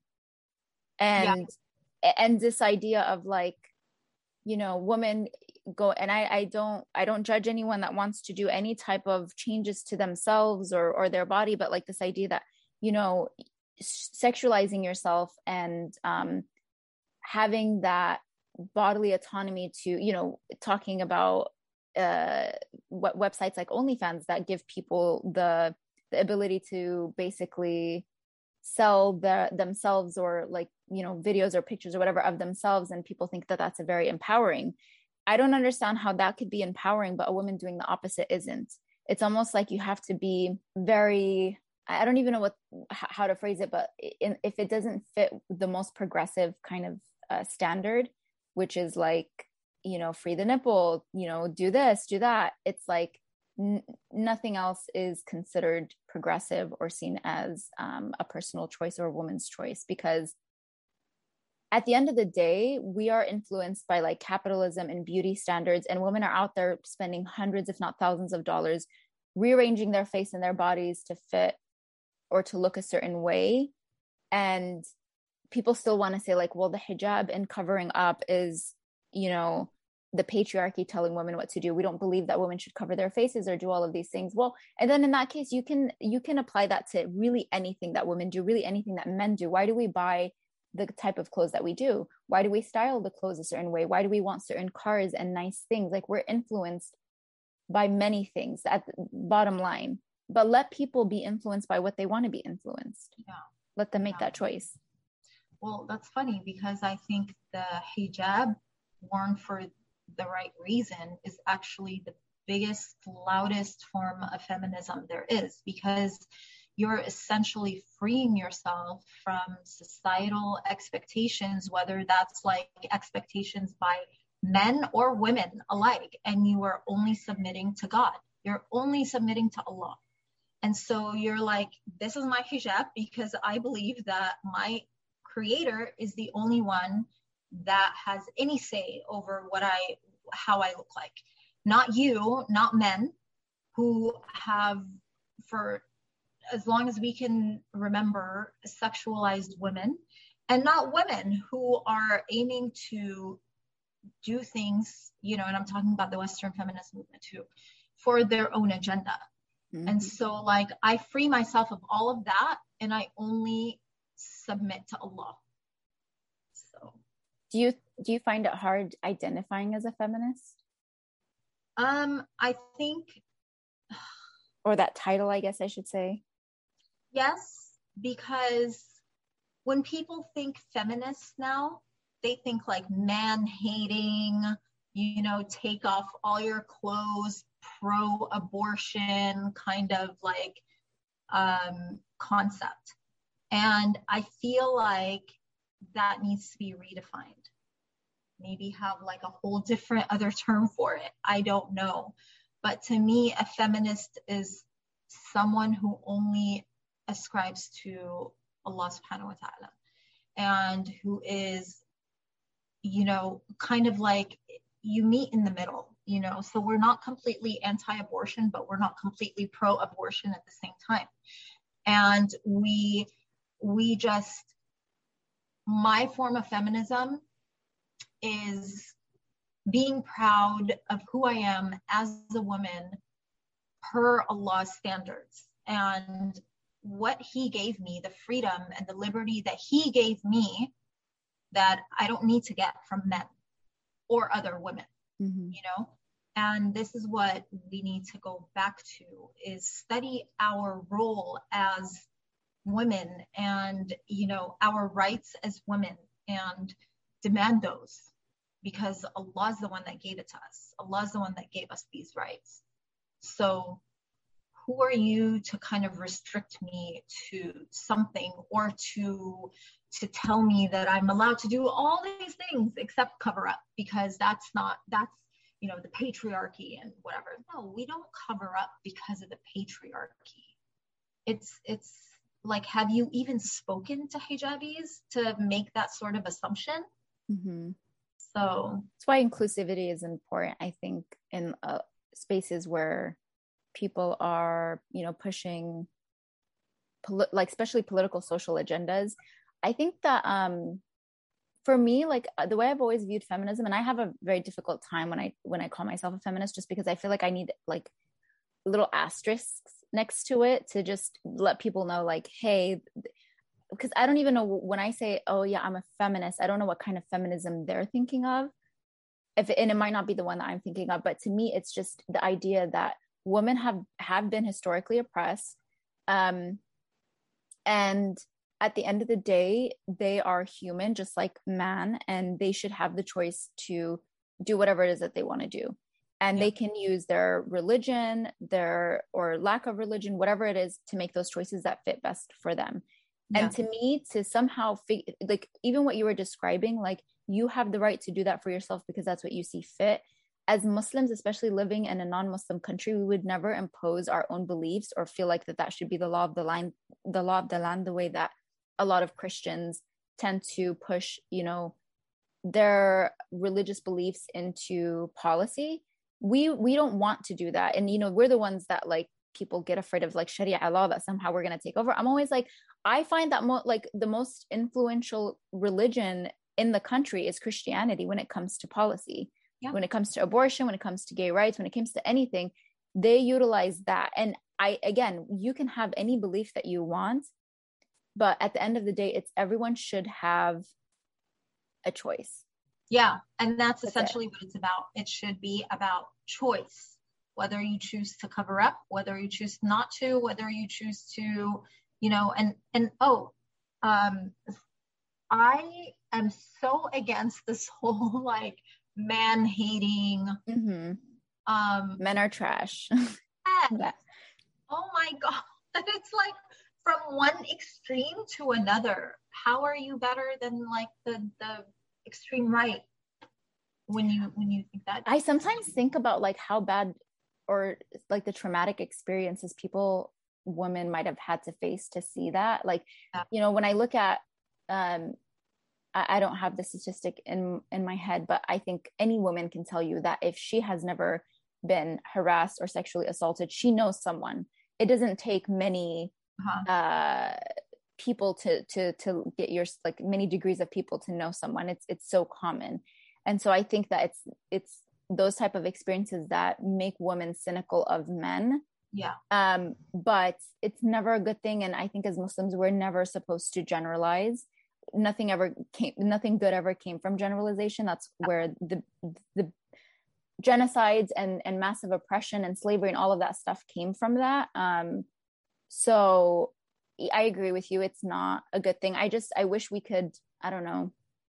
And yeah. and this idea of like, you know, women go, and I, I don't I don't judge anyone that wants to do any type of changes to themselves or or their body, but like this idea that, you know, sexualizing yourself and um, having that bodily autonomy to, you know, talking about uh, what websites like OnlyFans that give people the the ability to basically sell the, themselves or like you know, videos or pictures or whatever of themselves, and people think that that's a very empowering. I don't understand how that could be empowering, but a woman doing the opposite isn't. It's almost like you have to be very, I don't even know what, how to phrase it, but in, if it doesn't fit the most progressive kind of uh, standard, which is like, you know, free the nipple, you know, do this, do that. It's like n- nothing else is considered progressive or seen as um, a personal choice or a woman's choice, because at the end of the day, we are influenced by like capitalism and beauty standards, and women are out there spending hundreds, if not thousands of dollars, rearranging their face and their bodies to fit or to look a certain way. And people still want to say like, well, the hijab and covering up is, you know, the patriarchy telling women what to do. We don't believe that women should cover their faces or do all of these things. Well, and then in that case, you can, you can apply that to really anything that women do, really anything that men do. Why do we buy the type of clothes that we do? Why do we style the clothes a certain way? Why do we want certain cars and nice things? Like, we're influenced by many things at the bottom line, but let people be influenced by what they want to be influenced. Yeah. Let them make Yeah. that choice. Well, that's funny, because I think the hijab worn for the right reason is actually the biggest, loudest form of feminism there is, because you're essentially freeing yourself from societal expectations, whether that's like expectations by men or women alike, and you are only submitting to God. You're only submitting to Allah. And so you're like, this is my hijab because I believe that my creator is the only one that has any say over what I, how I look like. Not you, not men who have, for as long as we can remember, sexualized women, and not women who are aiming to do things, you know, and I'm talking about the Western feminist movement too, for their own agenda. Mm-hmm. And so like, I free myself of all of that, and I only submit to Allah. So do you, do you find it hard identifying as a feminist? Um, I think, or that title, I guess I should say. Yes, because when people think feminists now, they think like man-hating, you know, take off all your clothes, pro-abortion kind of like um, concept. And I feel like that needs to be redefined. Maybe have like a whole different other term for it. I don't know. But to me, a feminist is someone who only ascribes to Allah subhanahu wa ta'ala, and who is, you know, kind of like, you meet in the middle, you know, so we're not completely anti-abortion, but we're not completely pro-abortion at the same time. And we, we just, my form of feminism is being proud of who I am as a woman per Allah's standards, and what he gave me, the freedom and the liberty that he gave me that I don't need to get from men or other women, mm-hmm. you know? And this is what we need to go back to, is study our role as women and, you know, our rights as women, and demand those, because Allah is the one that gave it to us. Allah is the one that gave us these rights. So who are you to kind of restrict me to something, or to to tell me that I'm allowed to do all these things except cover up, because that's not, that's, you know, the patriarchy and whatever. No, we don't cover up because of the patriarchy. It's, it's like, have you even spoken to hijabis to make that sort of assumption? Mm-hmm. So that's why inclusivity is important, I think, in uh, spaces where people are, you know, pushing poli- like especially political social agendas. I think that um for me, like the way I've always viewed feminism, and I have a very difficult time when I when I call myself a feminist, just because I feel like I need like little asterisks next to it to just let people know, like, hey, because I don't even know when I say, oh yeah, I'm a feminist, I don't know what kind of feminism they're thinking of, if and it might not be the one that I'm thinking of, but to me it's just the idea that women have have been historically oppressed, um and at the end of the day, they are human, just like man, and they should have the choice to do whatever it is that they want to do. And yeah. they can use their religion, their or lack of religion, whatever it is, to make those choices that fit best for them. Yeah. And to me, to somehow fig- like even what you were describing, like you have the right to do that for yourself because that's what you see fit. As Muslims, especially living in a non-Muslim country, we would never impose our own beliefs or feel like that that should be the law of the land, the law of the land, the way that a lot of Christians tend to push, you know, their religious beliefs into policy. We we don't want to do that. And, you know, we're the ones that like people get afraid of like Sharia law, that somehow we're going to take over. I'm always like, I find that mo- like the most influential religion in the country is Christianity when it comes to policy. Yeah. When it comes to abortion, when it comes to gay rights, when it comes to anything, they utilize that. And I, again, you can have any belief that you want, but at the end of the day, it's everyone should have a choice. Yeah. And that's, that's essentially it. what it's about. It should be about choice, whether you choose to cover up, whether you choose not to, whether you choose to, you know, and, and, oh, um, I am so against this whole, like, man hating, mm-hmm. um, men are trash. Yeah. Oh my God. It's like from one extreme to another. How are you better than like the, the extreme right when you, when you think that? I sometimes think about like how bad or like the traumatic experiences people, women might have had to face to see that. Like, yeah. you know, when I look at, um, I don't have the statistic in, in my head, but I think any woman can tell you that if she has never been harassed or sexually assaulted, she knows someone. It doesn't take many uh-huh. uh, people to, to, to get your, like many degrees of people to know someone. It's, it's so common. And so I think that it's, it's those type of experiences that make women cynical of men. Yeah. Um, but it's never a good thing. And I think as Muslims, we're never supposed to generalize. Nothing ever came, nothing good ever came from generalization. That's where the the genocides and, and massive oppression and slavery and all of that stuff came from that. Um, so I agree with you. It's not a good thing. I just, I wish we could, I don't know,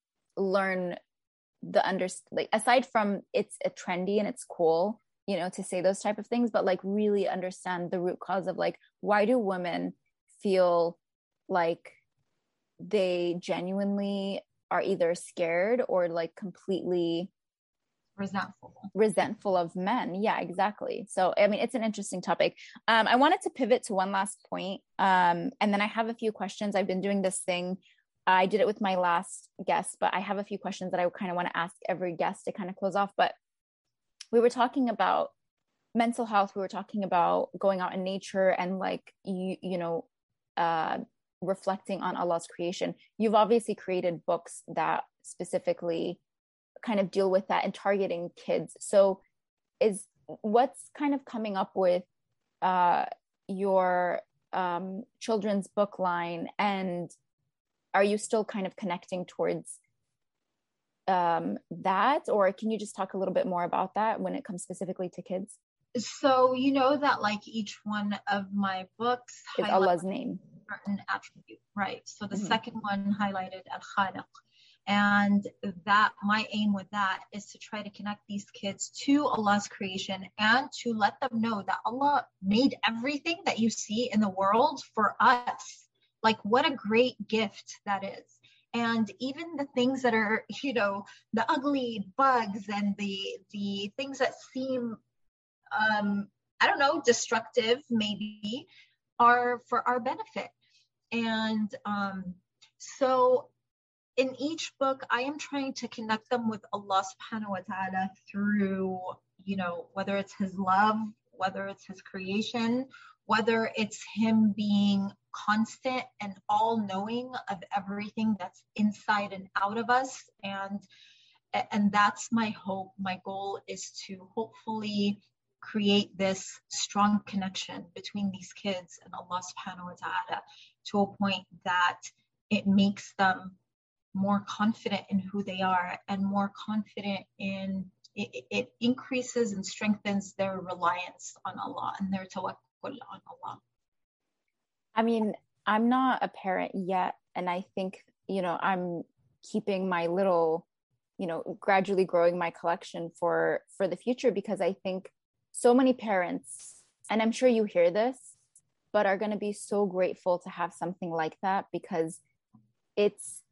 learn the under, like, aside from it's a trendy and it's cool, you know, to say those type of things, but like really understand the root cause of like, why do women feel like they genuinely are either scared or like completely resentful resentful of men. Yeah, exactly. So I mean, it's an interesting topic. um I wanted to pivot to one last point, um and then I have a few questions. I've been doing this thing, I did it with my last guest, but I have a few questions that I kind of want to ask every guest to kind of close off. But we were talking about mental health, we were talking about going out in nature and like you you know uh reflecting on Allah's creation. You've obviously created books that specifically kind of deal with that and targeting kids. So is what's kind of coming up with uh, your um, children's book line, and are you still kind of connecting towards um, that, or can you just talk a little bit more about that when it comes specifically to kids? So you know that like each one of my books is Allah's name, certain attribute, right? So the mm-hmm. second one highlighted Al-Khaliq, and that my aim with that is to try to connect these kids to Allah's creation and to let them know that Allah made everything that you see in the world for us. Like what a great gift that is. And even the things that are, you know, the ugly bugs and the the things that seem um I don't know, destructive maybe, are for our benefit. And um, so in each book, I am trying to connect them with Allah subhanahu wa ta'ala through, you know, whether it's his love, whether it's his creation, whether it's him being constant and all-knowing of everything that's inside and out of us. And, and that's my hope. My goal is to hopefully create this strong connection between these kids and Allah subhanahu wa ta'ala to a point that it makes them more confident in who they are and more confident in, it, it increases and strengthens their reliance on Allah and their tawakkul on Allah. I mean, I'm not a parent yet. And I think, you know, I'm keeping my little, you know, gradually growing my collection for, for the future, because I think so many parents, and I'm sure you hear this, but are going to be so grateful to have something like that, because it's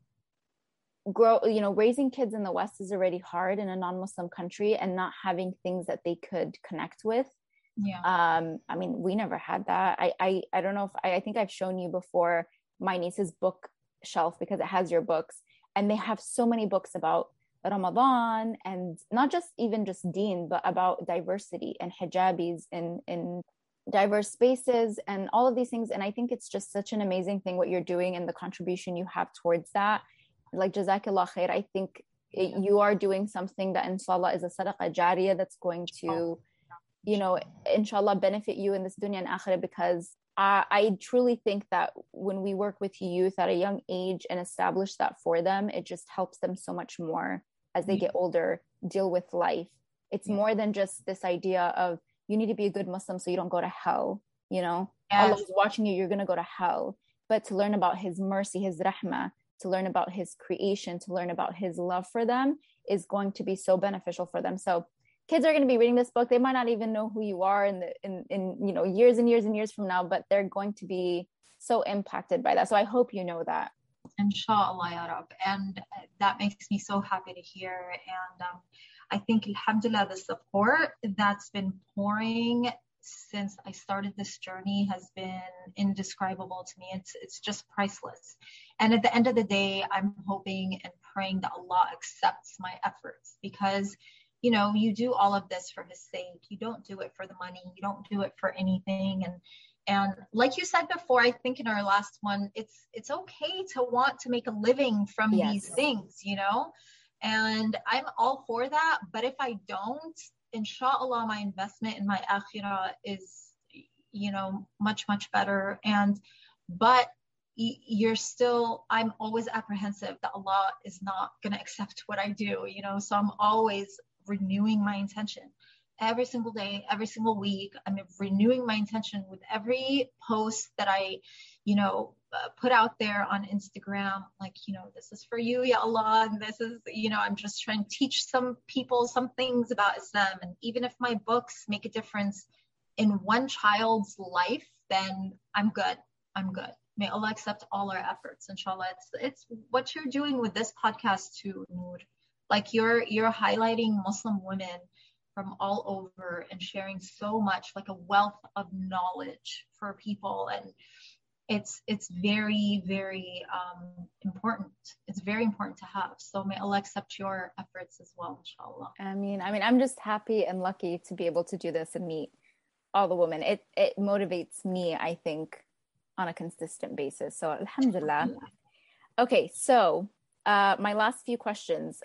grow, you know, raising kids in the West is already hard in a non-Muslim country, and not having things that they could connect with. Yeah. Um, I mean, we never had that. I, I, I don't know if I, I think I've shown you before my niece's book shelf, because it has your books, and they have so many books about Ramadan, and not just even just deen, but about diversity and hijabis in, in diverse spaces and all of these things. And I think it's just such an amazing thing what you're doing and the contribution you have towards that. Like, Jazakallah khair. I think it, you are doing something that inshallah is a sadaqah jariyah that's going to, you know, inshallah benefit you in this dunya and akhirah, because I, I truly think that when we work with youth at a young age and establish that for them, it just helps them so much more as they get older, deal with life. It's yeah. more than just this idea of you need to be a good Muslim so you don't go to hell, you know, yes. Allah is watching you, you're going to go to hell. But to learn about his mercy, his rahmah, to learn about his creation, to learn about his love for them is going to be so beneficial for them. So kids are going to be reading this book. They might not even know who you are in the, in, in, you know, years and years and years from now, but they're going to be so impacted by that. So I hope you know that. Inshallah, ya Rab. And that makes me so happy to hear. And um, I think, alhamdulillah, the support that's been pouring since I started this journey has been indescribable to me. It's it's just priceless. And at the end of the day, I'm hoping and praying that Allah accepts my efforts, because, you know, you do all of this for his sake. You don't do it for the money. You don't do it for anything. And and like you said before, I think in our last one, it's it's okay to want to make a living from yes. these things, you know, and I'm all for that. But if I don't, inshallah, my investment in my akhirah is, you know, much, much better. And, but you're still, I'm always apprehensive that Allah is not going to accept what I do, you know, so I'm always renewing my intention every single day, every single week. I'm renewing my intention with every post that I, you know, uh, put out there on Instagram, like, you know, this is for you, ya Allah, and this is, you know, I'm just trying to teach some people some things about Islam. And even if my books make a difference in one child's life, then I'm good. I'm good. May Allah accept all our efforts, inshallah. It's, it's what you're doing with this podcast too, Noor. Like you're, you're highlighting Muslim women from all over and sharing so much, like a wealth of knowledge for people. And it's, it's very, very um, important. It's very important to have. So may Allah accept your efforts as well, inshallah. I mean, I mean, I'm just happy and lucky to be able to do this and meet all the women. It, it motivates me, I think, on a consistent basis. So alhamdulillah. Okay. So uh, my last few questions,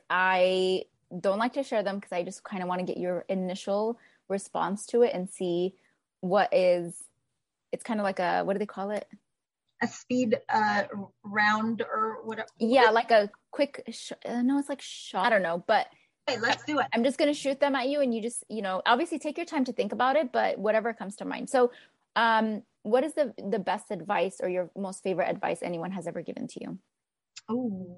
I don't like to share them because I just kind of want to get your initial response to it and see what is, it's kind of like a, what do they call it? A speed uh, round or whatever. Yeah, like a quick, sh- uh, no, it's like shot. I don't know, but hey, let's do it. I'm just going to shoot them at you and you just, you know, obviously take your time to think about it, but whatever comes to mind. So um, what is the, the best advice or your most favorite advice anyone has ever given to you? Oh,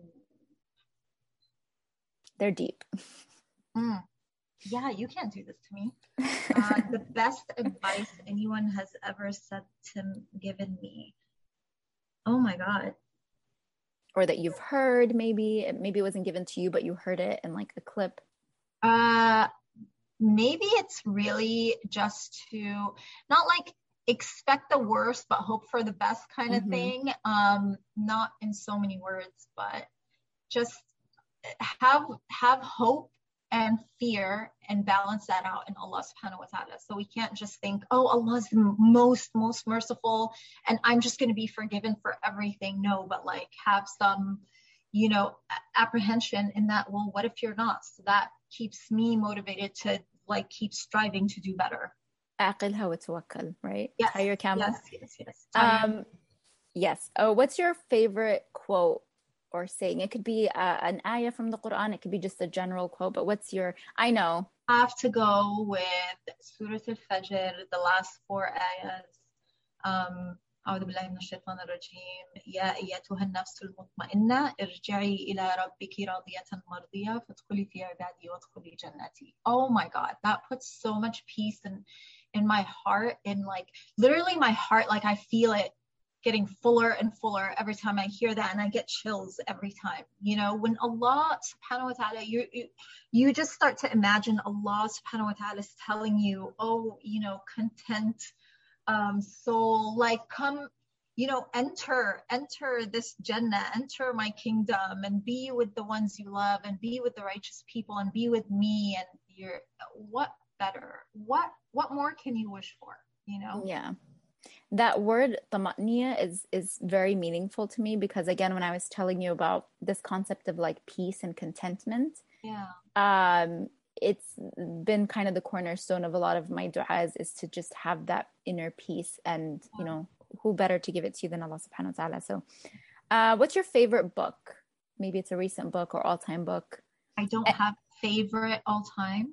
they're deep. Mm. Yeah, you can't do this to me. Uh, the best advice anyone has ever said to given me. Oh my God. Or that you've heard, maybe, maybe it wasn't given to you, but you heard it in like a clip. Uh, maybe it's really just to not like expect the worst, but hope for the best kind of mm-hmm. thing. Um, not in so many words, but just have have hope and fear and balance that out in Allah subhanahu wa ta'ala. So we can't just think, oh, Allah's the most, most merciful and I'm just going to be forgiven for everything. No, but like have some, you know, apprehension in that, well, what if you're not? So that keeps me motivated to like keep striving to do better. Aqilha wa tawakkal, right? Yes, Tie your camel. yes, yes, yes. Um, yes. Oh, what's your favorite quote or saying? It could be uh, an ayah from the Quran. It could be just a general quote, but what's your, I know. I have to go with Surah Al-Fajr, the last four ayahs. Um, أعوذ بالله من الشيطان الرجيم يا أيتها النفس المطمئنة ارجعي إلى ربك راضية مرضية فادخلي في عبادي وادخلي جنتي. Oh my God, that puts so much peace in, in my heart, and like literally my heart, like I feel it getting fuller and fuller every time I hear that, and I get chills every time. You know, when Allah subhanahu wa ta'ala, you, you you just start to imagine Allah subhanahu wa ta'ala is telling you, oh, you know, content um soul, like come, you know, enter enter this Jannah, enter my kingdom, and be with the ones you love, and be with the righteous people, and be with me. And you're, what better, what what more can you wish for, you know? Yeah, that word tama'niya is is very meaningful to me, because again, when I was telling you about this concept of like peace and contentment, yeah um it's been kind of the cornerstone of a lot of my du'as, is to just have that inner peace. And you know, who better to give it to you than Allah subhanahu wa ta'ala. So uh what's your favorite book? Maybe it's a recent book or all-time book. I don't have favorite all time.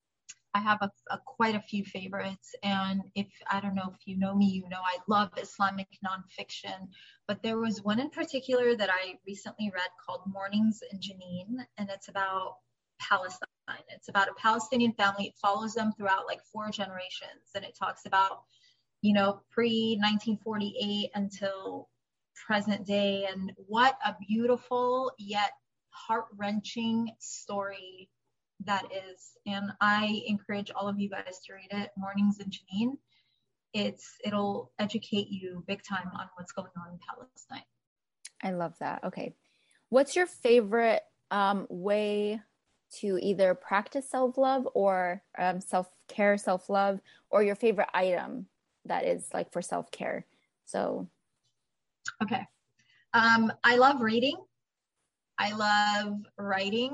I have a, a quite a few favorites, and if I don't know if you know me, you know I love Islamic nonfiction, but there was one in particular that I recently read called Mornings in Jenin, and it's about Palestine. It's about a Palestinian family. It follows them throughout like four generations, and it talks about, you know, pre nineteen forty-eight until present day, and what a beautiful yet heart-wrenching story that is. And I encourage all of you guys to read it, Mornings in Jenin. It's it'll educate you big time on what's going on in Palestine. I love that. Okay, what's your favorite um way to either practice self-love or um, self-care, self-love, or your favorite item that is like for self-care? So okay, um I love reading, I love writing.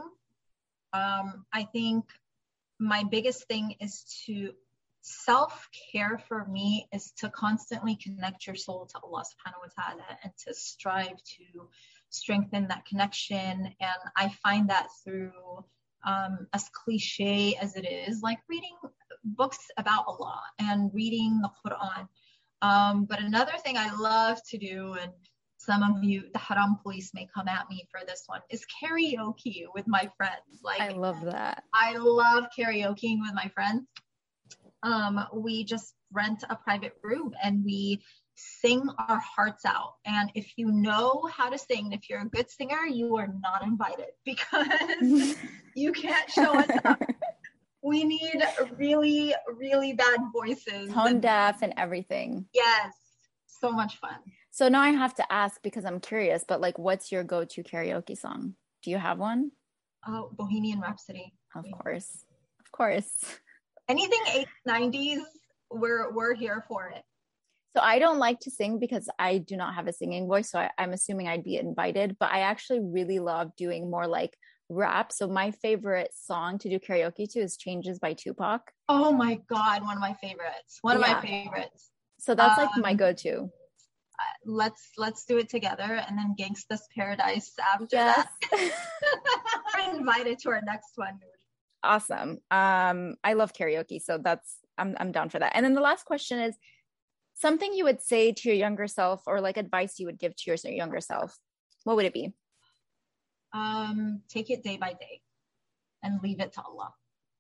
um I think my biggest thing is to self-care for me is to constantly connect your soul to Allah subhanahu wa ta'ala, and to strive to strengthen that connection. And I find that through um, as cliche as it is, like reading books about Allah and reading the Quran. Um, but another thing I love to do, and some of you, the haram police may come at me for this one, is karaoke with my friends. Like, I love that. I love karaokeing with my friends. Um, we just rent a private room and we sing our hearts out. And if you know how to sing, if you're a good singer, you are not invited, because you can't show us up. We need really, really bad voices. Tone deaf and everything. Yes. So much fun. So now I have to ask, because I'm curious, but like, what's your go-to karaoke song? Do you have one? Oh, Bohemian Rhapsody. Of course. Of course. Anything eighties, nineties, we're, we're here for it. So I don't like to sing because I do not have a singing voice. So I, I'm assuming I'd be invited, but I actually really love doing more like rap. So my favorite song to do karaoke to is Changes by Tupac. Oh my God. One of my favorites. One of Yeah. my favorites. So that's like Um, my go-to. Let's, let's do it together. And then Gangsta's Paradise after Yes. that. We're invited to our next one. Awesome. Um, I love karaoke. So that's, I'm, I'm down for that. And then the last question is something you would say to your younger self, or like advice you would give to your younger self. What would it be? Um, take it day by day and leave it to Allah.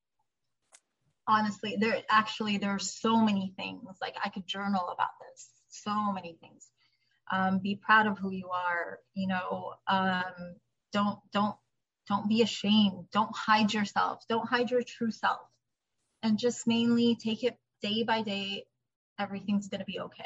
Honestly, there actually, there are so many things. Like, I could journal about this. So many things. Um, be proud of who you are. You know, um, don't, don't, don't be ashamed. Don't hide yourself. Don't hide your true self. And just mainly take it day by day. Everything's going to be okay.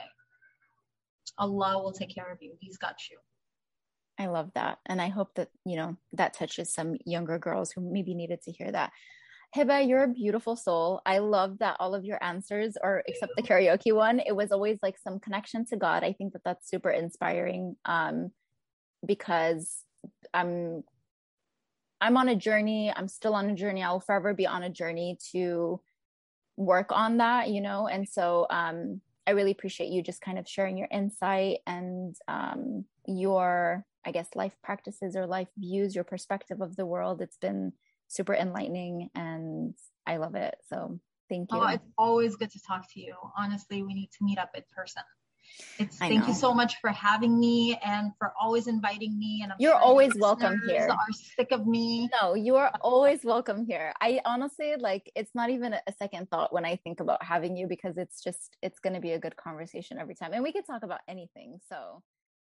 Allah will take care of you. He's got you. I love that. And I hope that, you know, that touches some younger girls who maybe needed to hear that. Hiba, you're a beautiful soul. I love that all of your answers, or except the karaoke one, it was always like some connection to God. I think that that's super inspiring, um, because I'm, I'm on a journey. I'm still on a journey. I'll forever be on a journey to work on that, you know? And so, um, I really appreciate you just kind of sharing your insight and, um, your, I guess, life practices or life views, your perspective of the world. It's been super enlightening and I love it. So thank you. Oh, it's always good to talk to you. Honestly, we need to meet up in person. It's I thank know. you so much for having me and for always inviting me. And I'm You're sure always your welcome listeners here. are sick of me. No, you are always welcome here. I honestly, like, it's not even a second thought when I think about having you, because it's just, it's going to be a good conversation every time. And we could talk about anything. So